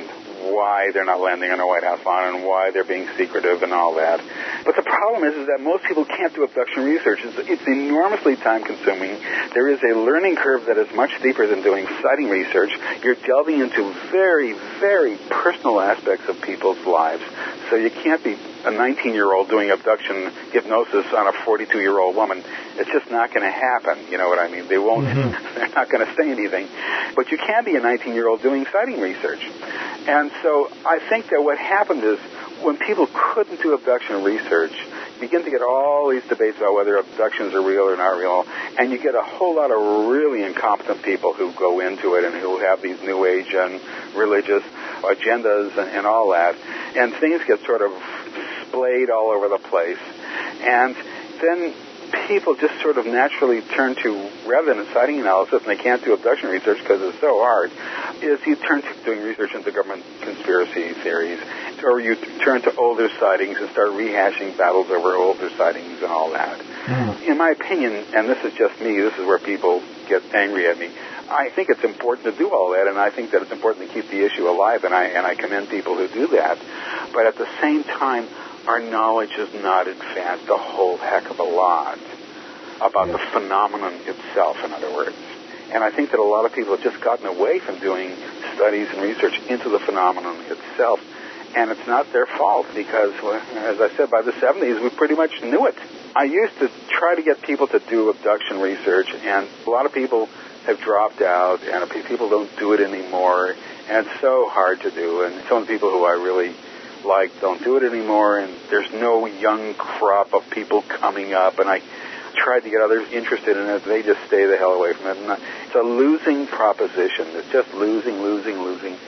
why they're not landing on the White House lawn and why they're being secretive and all that. But the problem is, is that most people can't do abduction research. It's, it's enormously time-consuming. There is a learning curve that is much steeper than doing sighting research. You're delving into very, very personal aspects of people's lives. So you can't be a nineteen-year-old doing abduction hypnosis on a forty-two-year-old woman. It's just not going to happen. You know what I mean? They won't. Mm-hmm. They're not going to say anything. But you can be a nineteen-year-old doing sighting research. And so I think that what happened is when people couldn't do abduction research, you begin to get all these debates about whether abductions are real or not real, and you get a whole lot of really incompetent people who go into it and who have these New Age and religious agendas and, and all that, and things get sort of splayed all over the place. And then people just sort of naturally turn to, rather than sighting analysis, and they can't do abduction research because it's so hard, is you turn to doing research into government conspiracy theories, or you turn to older sightings and start rehashing battles over older sightings and all that. Mm. In my opinion, and this is just me, this is where people get angry at me, I think it's important to do all that, and I think that it's important to keep the issue alive, and I, and I commend people who do that. But at the same time, our knowledge has not advanced a whole heck of a lot about the phenomenon itself, in other words. And I think that a lot of people have just gotten away from doing studies and research into the phenomenon itself. And it's not their fault because, as I said, by the seventies, we pretty much knew it. I used to try to get people to do abduction research, and a lot of people have dropped out, and people don't do it anymore. And it's so hard to do. And some of the people who I really like don't do it anymore, and there's no young crop of people coming up, and I tried to get others interested in it. They just stay the hell away from it. And it's a losing proposition. It's just losing, losing, losing.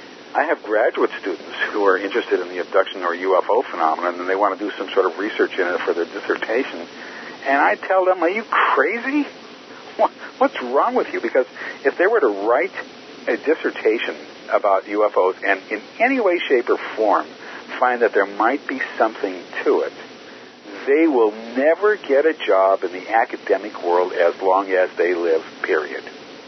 I have graduate students who are interested in the abduction or U F O phenomenon, and they want to do some sort of research in it for their dissertation. And I tell them, are you crazy? What, what's wrong with you? Because if they were to write a dissertation about U F Os and in any way, shape, or form find that there might be something to it, they will never get a job in the academic world as long as they live, period.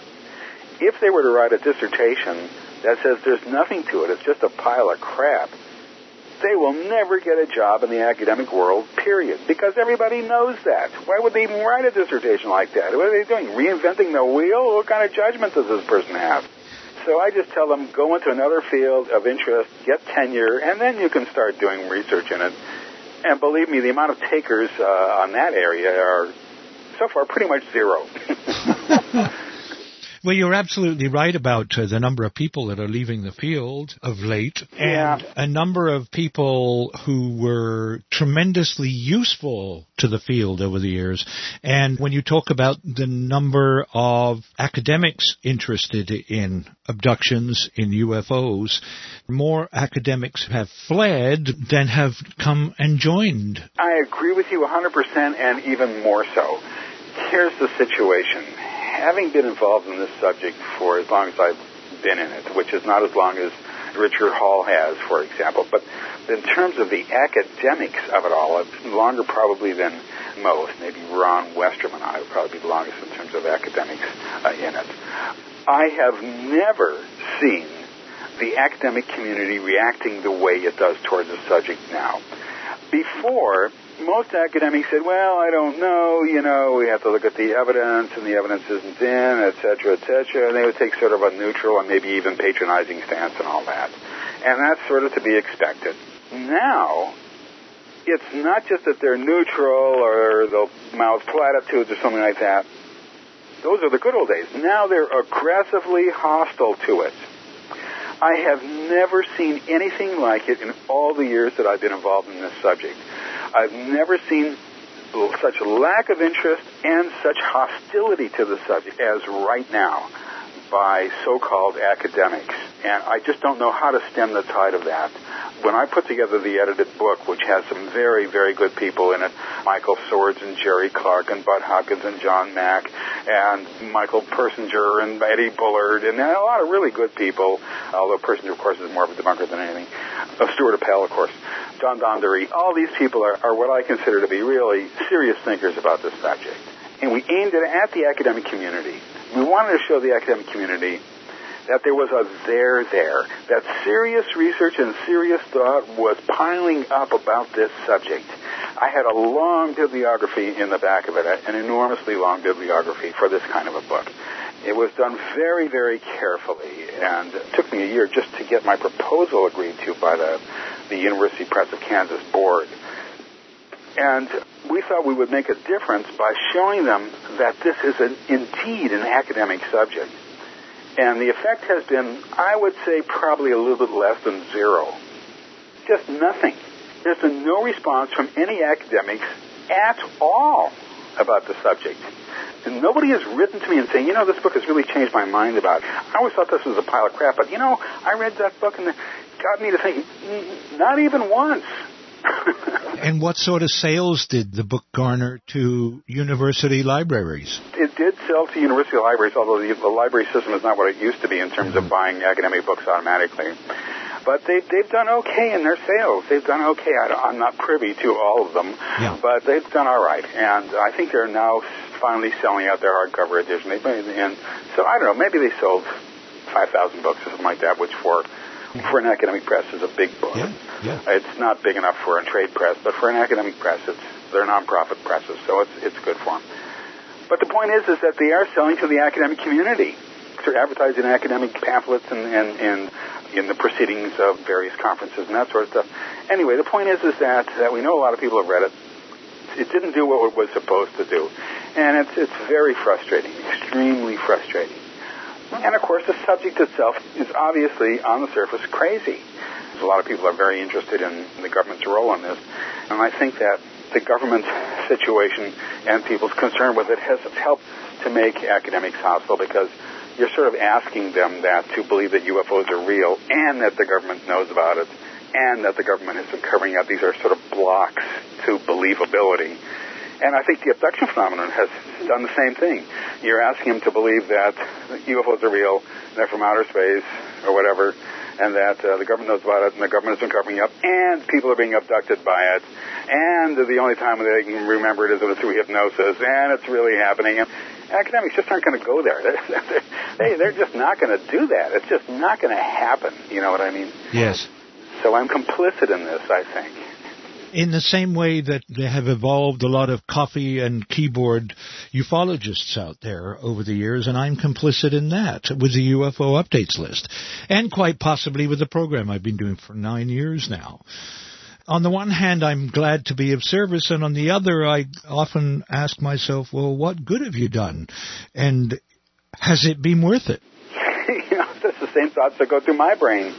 If they were to write a dissertation that says there's nothing to it, it's just a pile of crap, they will never get a job in the academic world, period, because everybody knows that. Why would they even write a dissertation like that? What are they doing, reinventing the wheel? What kind of judgment does this person have? So I just tell them, go into another field of interest, get tenure, and then you can start doing research in it. And believe me, the amount of takers uh, on that area are, so far, pretty much zero. Well, you're absolutely right about uh, the number of people that are leaving the field of late, yeah. and a number of people who were tremendously useful to the field over the years. And when you talk about the number of academics interested in abductions, in U F Os, more academics have fled than have come and joined. I agree with you one hundred percent, and even more so. Here's the situation. Having been involved in this subject for as long as I've been in it, which is not as long as Richard Hall has, for example, but in terms of the academics of it all, it's longer probably than most. Maybe Ron Westerman and I would probably be the longest in terms of academics uh, in it. I have never seen the academic community reacting the way it does towards the subject now. Before, most academics said, well, I don't know, you know, we have to look at the evidence, and the evidence isn't in, et cetera, et cetera, and they would take sort of a neutral and maybe even patronizing stance and all that. And that's sort of to be expected. Now, it's not just that they're neutral or they'll mouth platitudes or something like that. Those are the good old days. Now they're aggressively hostile to it. I have never seen anything like it in all the years that I've been involved in this subject. I've never seen such lack of interest and such hostility to the subject as right now by so-called academics. And I just don't know how to stem the tide of that. When I put together the edited book, which has some very, very good people in it, Michael Swords and Jerry Clark and Bud Hopkins and John Mack and Michael Persinger and Eddie Bullard and a lot of really good people, although Persinger, of course, is more of a debunker than anything. Uh, Stuart Appel, of course. John Dondery. All these people are, are what I consider to be really serious thinkers about this subject. And we aimed it at the academic community. We wanted to show the academic community that there was a there there, that serious research and serious thought was piling up about this subject. I had a long bibliography in the back of it, an enormously long bibliography for this kind of a book. It was done very, very carefully, and it took me a year just to get my proposal agreed to by the, the University Press of Kansas board. And we thought we would make a difference by showing them that this is an, indeed an academic subject. And the effect has been, I would say, probably a little bit less than zero. Just nothing. There's been no response from any academics at all about the subject. And nobody has written to me and saying, you know, this book has really changed my mind about it. I always thought this was a pile of crap, but, you know, I read that book and it got me to think, not even once. And what sort of sales did the book garner to university libraries? It did sell to university libraries, although the, the library system is not what it used to be in terms of buying academic books automatically. But they, they've done okay in their sales. They've done okay. I, I'm not privy to all of them, yeah. But they've done all right. And I think they're now finally selling out their hardcover edition. They've been, and so I don't know, maybe they sold five thousand books or something like that, which for for an academic press is a big book. Yeah, yeah. It's not big enough for a trade press, but for an academic press, it's they're nonprofit presses, so it's it's good for them. But the point is, is that they are selling to the academic community. They're advertising academic pamphlets and, and, and in the proceedings of various conferences and that sort of stuff. Anyway, the point is, is that, that we know a lot of people have read it. It didn't do what it was supposed to do. And it's it's very frustrating, extremely frustrating. And, of course, the subject itself is obviously, on the surface, crazy. A lot of people are very interested in the government's role in this. And I think that the government situation and people's concern with it has helped to make academics hostile, because you're sort of asking them that to believe that U F Os are real and that the government knows about it and that the government has been covering up. These are sort of blocks to believability. And I think the abduction phenomenon has done the same thing. You're asking them to believe that U F Os are real, they're from outer space or whatever, and that uh, the government knows about it and the government has been covering up, and people are being abducted by it, and the only time they can remember it is through hypnosis, and it's really happening. And academics just aren't going to go there. They, they're just not going to do that. It's just not going to happen. You know what I mean? Yes. So I'm complicit in this, I think. In the same way that there have evolved a lot of coffee and keyboard ufologists out there over the years, and I'm complicit in that with the U F O updates list, and quite possibly with the program I've been doing for nine years now. On the one hand, I'm glad to be of service, and on the other, I often ask myself, well, what good have you done? And has it been worth it? You know, that's the same thoughts that go through my brain.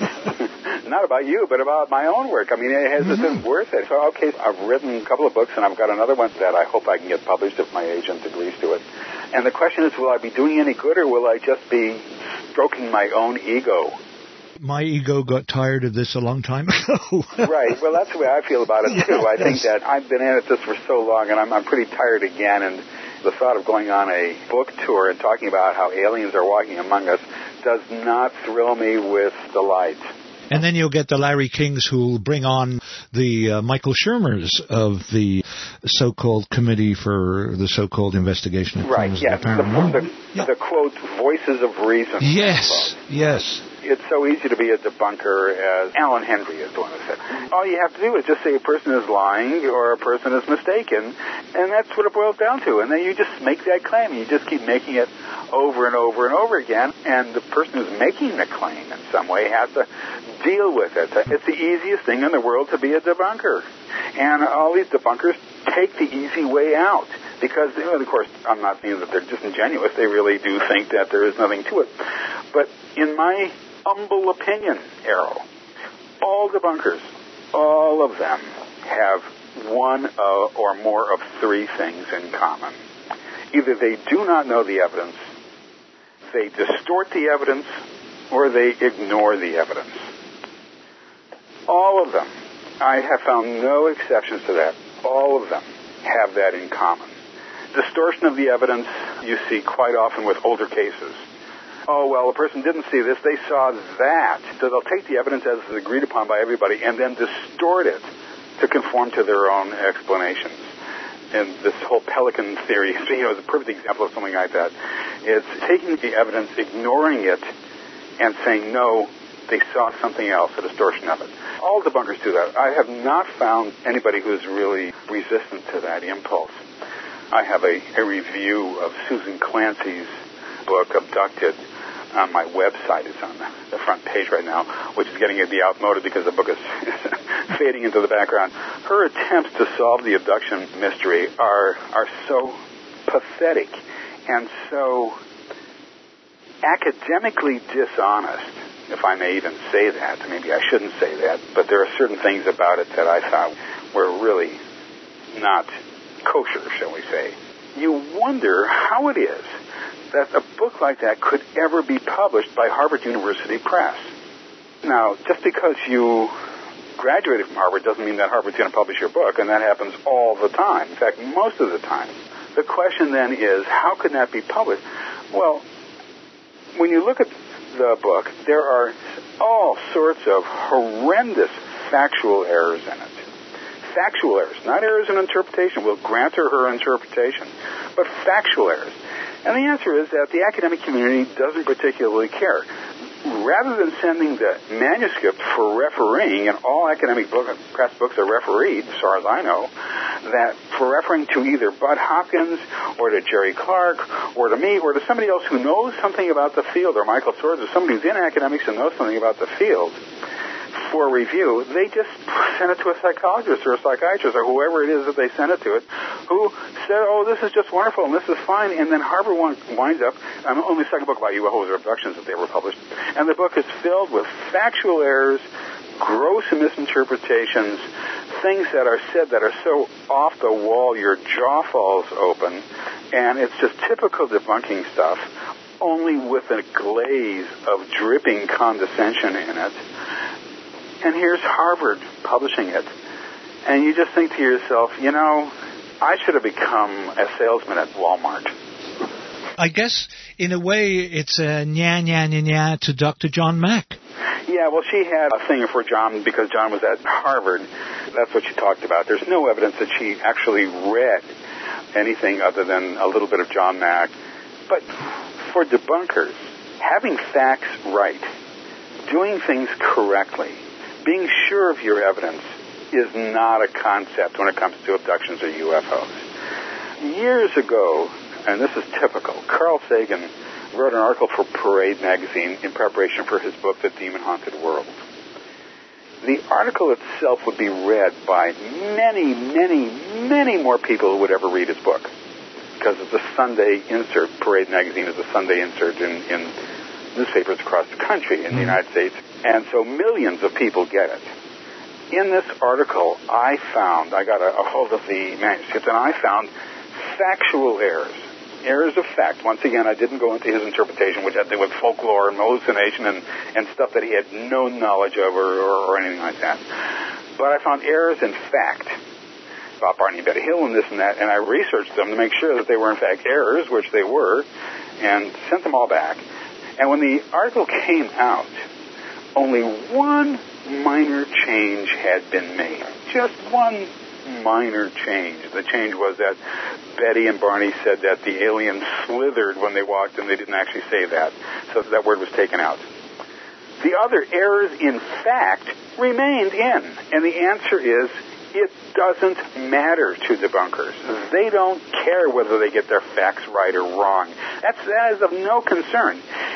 Not about you, but about my own work. I mean, has mm-hmm. it been worth it? So, okay, I've written a couple of books, and I've got another one that I hope I can get published if my agent agrees to it. And the question is, will I be doing any good, or will I just be stroking my own ego? My ego got tired of this a long time ago. Right. Well, that's the way I feel about it, too. Yeah, I yes. think that I've been at this for so long, and I'm, I'm pretty tired again, and the thought of going on a book tour and talking about how aliens are walking among us does not thrill me with delight. And then you'll get the Larry Kings who'll bring on the uh, Michael Shermers of the so-called Committee for the so-called Investigation of Right, Crimes yes. of the Paranormal. The, the, yeah. the, quote, voices of reason. Yes, yes. It's so easy to be a debunker, as Alan Henry is the one who said. All you have to do is just say a person is lying or a person is mistaken, and that's what it boils down to. And then you just make that claim. You just keep making it over and over and over again, and the person who's making the claim in some way has to deal with it. It's the easiest thing in the world to be a debunker. And all these debunkers take the easy way out. Because, you know, of course, I'm not saying that they're disingenuous. They really do think that there is nothing to it. But in my humble opinion, Arrow, all debunkers, all of them have one uh, or more of three things in common. Either they do not know the evidence, they distort the evidence, or they ignore the evidence. All of them. I have found no exceptions to that. All of them have that in common. Distortion of the evidence you see quite often with older cases. Oh, well, a person didn't see this, they saw that. So they'll take the evidence as is agreed upon by everybody and then distort it to conform to their own explanations. And this whole pelican theory, you know, is a perfect example of something like that. It's taking the evidence, ignoring it, and saying, no, they saw something else, a distortion of it. All debunkers do that. I have not found anybody who's really resistant to that impulse. I have a, a review of Susan Clancy's book, Abducted, on my website. It's on the, the front page right now, which is getting to be outmoded because the book is fading into the background. Her attempts to solve the abduction mystery are are so pathetic and so academically dishonest, if I may even say that. Maybe I shouldn't say that, but there are certain things about it that I thought were really not kosher, shall we say. You wonder how it is that a book like that could ever be published by Harvard University Press. Now, just because you graduated from Harvard doesn't mean that Harvard's going to publish your book, and that happens all the time. In fact, most of the time. The question then is, how could that be published? Well, when you look at the book, there are all sorts of horrendous factual errors in it. Factual errors, not errors in interpretation. We'll grant her her interpretation, but factual errors. And the answer is that the academic community doesn't particularly care. Rather than sending the manuscript for refereeing, and all academic book, press books are refereed, as far as I know, that for referring to either Bud Hopkins or to Jerry Clark or to me or to somebody else who knows something about the field, or Michael Swords or somebody who's in academics and knows something about the field, for review, they just send it to a psychologist or a psychiatrist or whoever it is that they send it to it, who said, oh, this is just wonderful and this is fine, and then Harvard winds up, I'm only the second book about U F Os or abductions that they were published, and the book is filled with factual errors, gross misinterpretations, things that are said that are so off the wall your jaw falls open, and it's just typical debunking stuff, only with a glaze of dripping condescension in it. And here's Harvard publishing it. And you just think to yourself, you know, I should have become a salesman at Walmart. I guess, in a way, it's a nya, nya, nya, nya to Doctor John Mack. Yeah, well, she had a thing for John because John was at Harvard. That's what she talked about. There's no evidence that she actually read anything other than a little bit of John Mack. But for debunkers, having facts right, doing things correctly, being sure of your evidence is not a concept when it comes to abductions or U F Os. Years ago, and this is typical, Carl Sagan wrote an article for Parade magazine in preparation for his book, The Demon-Haunted World. The article itself would be read by many, many, many more people who would ever read his book, because it's a Sunday insert. Parade magazine is a Sunday insert in, in newspapers across the country in the United States, and so millions of people get it. In this article, I found, I got a, a hold of the manuscript, and I found factual errors, errors of fact. Once again, I didn't go into his interpretation, which had to do with folklore and hallucination and, and stuff that he had no knowledge of or, or, or anything like that. But I found errors in fact about Barney and Betty Hill and this and that, and I researched them to make sure that they were in fact errors, which they were, and sent them all back. And when the article came out, only one minor change had been made. Just one minor change. The change was that Betty and Barney said that the aliens slithered when they walked, and they didn't actually say that. So that word was taken out. The other errors, in fact, remained in. And the answer is, it doesn't matter to debunkers. They don't care whether they get their facts right or wrong. That's, that is of no concern.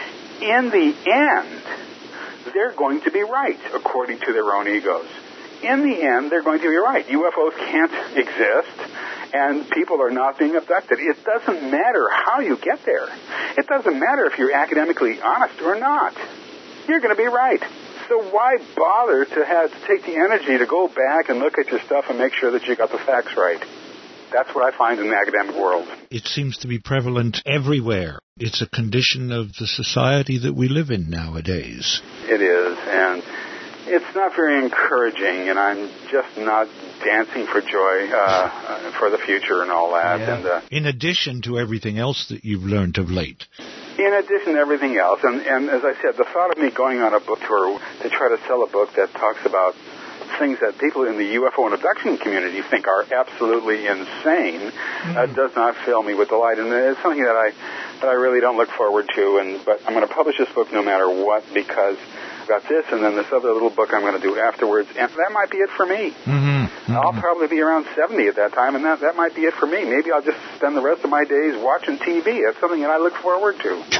In the end, they're going to be right, according to their own egos. In the end, they're going to be right. U F Os can't exist, and people are not being abducted. It doesn't matter how you get there. It doesn't matter if you're academically honest or not. You're going to be right. So why bother to have to take the energy to go back and look at your stuff and make sure that you got the facts right? That's what I find in the academic world. It seems to be prevalent everywhere. It's a condition of the society that we live in nowadays. It is, and it's not very encouraging, and I'm just not dancing for joy uh, for the future and all that. Yeah. And uh, in addition to everything else that you've learned of late. In addition to everything else, and, and as I said, the thought of me going on a book tour to try to sell a book that talks about things that people in the U F O and abduction community think are absolutely insane mm. uh, does not fill me with delight. And it's something that I that I really don't look forward to. And but I'm going to publish this book no matter what, because I've got this and then this other little book I'm going to do afterwards, and that might be it for me. Mm-hmm. Mm-hmm. I'll probably be around seventy at that time, and that, that might be it for me. Maybe I'll just spend the rest of my days watching T V. That's something that I look forward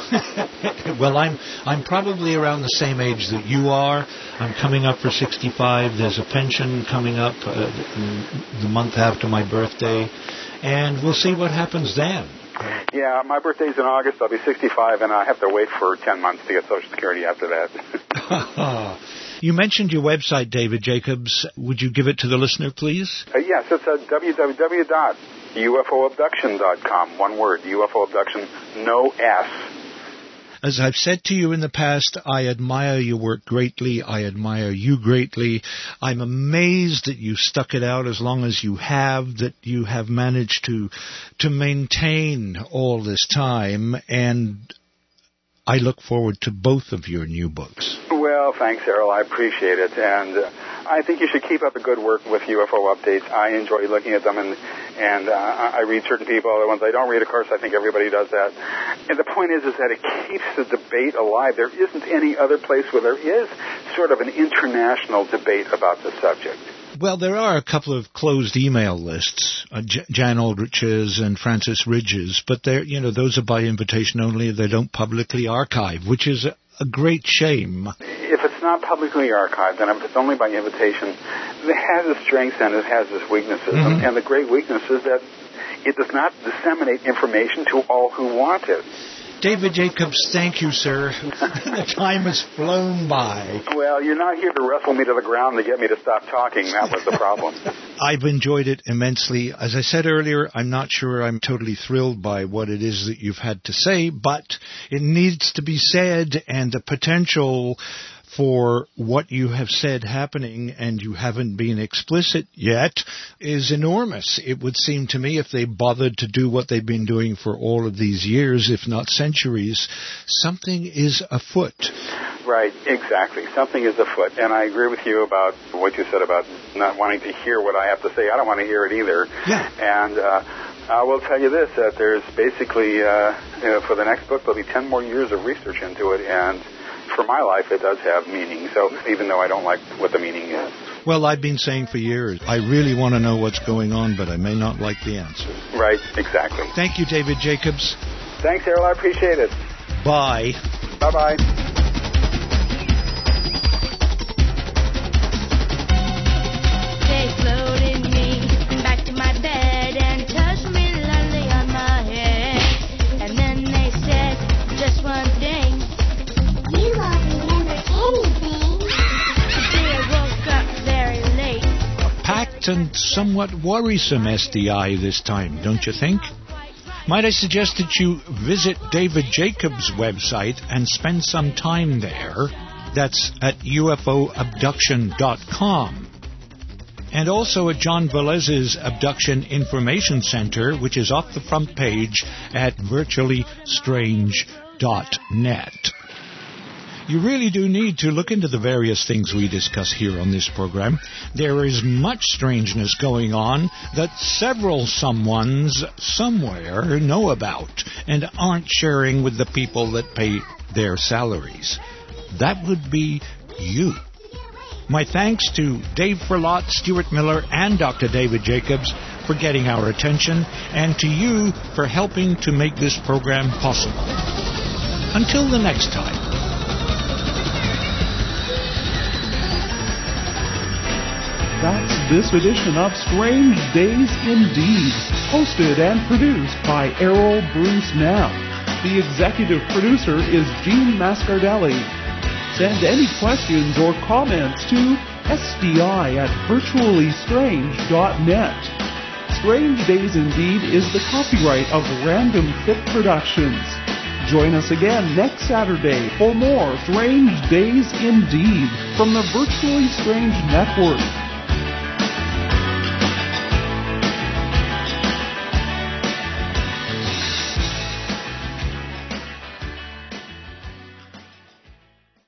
to. Well, I'm I'm probably around the same age that you are. I'm coming up for sixty-five. There's a pension coming up uh, the month after my birthday, and we'll see what happens then. Yeah, my birthday's in August. I'll be sixty-five, and I have to wait for ten months to get Social Security after that. You mentioned your website, David Jacobs. Would you give it to the listener, please? Uh, yes, it's at w w w dot u f o abduction dot com. One word, U F O Abduction, no S. As I've said to you in the past, I admire your work greatly. I admire you greatly. I'm amazed that you stuck it out as long as you have, that you have managed to to maintain all this time, and I look forward to both of your new books. Well, thanks, Errol. I appreciate it, and uh, I think you should keep up the good work with U F O Updates. I enjoy looking at them, and and uh, I read certain people. Other ones I don't read, of course. I think everybody does that. And the point is, is that it keeps the debate alive. There isn't any other place where there is sort of an international debate about the subject. Well, there are a couple of closed email lists, uh, J- Jan Aldrich's and Francis Ridge's, but they're, you know, those are by invitation only. They don't publicly archive, which is a, a great shame. If it's not publicly archived, and if it's only by invitation, it has its strengths and it has its weaknesses. Mm-hmm. And, and the great weakness is that it does not disseminate information to all who want it. David Jacobs, thank you, sir. The time has flown by. Well, you're not here to wrestle me to the ground to get me to stop talking. That was the problem. I've enjoyed it immensely. As I said earlier, I'm not sure I'm totally thrilled by what it is that you've had to say, but it needs to be said, and the potential for what you have said happening, and you haven't been explicit yet, is enormous. It would seem to me, if they bothered to do what they've been doing for all of these years, if not centuries, something is afoot. Right, exactly. Something is afoot. And I agree with you about what you said about not wanting to hear what I have to say. I don't want to hear it either. Yeah. And uh, I will tell you this, that there's basically, uh, you know, for the next book, there'll be ten more years of research into it, and for my life, it does have meaning, so even though I don't like what the meaning is. Well, I've been saying for years, I really want to know what's going on, but I may not like the answer. Right, exactly. Thank you, David Jacobs. Thanks, Errol. I appreciate it. Bye. Bye-bye. They floated me back to my bed and touched me lightly on my head. And then they said just one thing. You won't remember anything. Today I woke up very late. A packed and somewhat worrisome S D I this time, don't you think? Might I suggest that you visit David Jacobs' website and spend some time there. That's at U F O abduction dot com. And also at John Velez's Abduction Information Center, which is off the front page at virtually strange dot net. You really do need to look into the various things we discuss here on this program. There is much strangeness going on that several someones somewhere know about and aren't sharing with the people that pay their salaries. That would be you. My thanks to Dave Ferlot, Stuart Miller, and Doctor David Jacobs for getting our attention, and to you for helping to make this program possible. Until the next time. That's this edition of Strange Days Indeed, hosted and produced by Errol Bruce Knapp. The executive producer is Gene Mascardelli. Send any questions or comments to S D I at virtually strange dot net. Strange Days Indeed is the copyright of Random Fit Productions. Join us again next Saturday for more Strange Days Indeed from the Virtually Strange Network.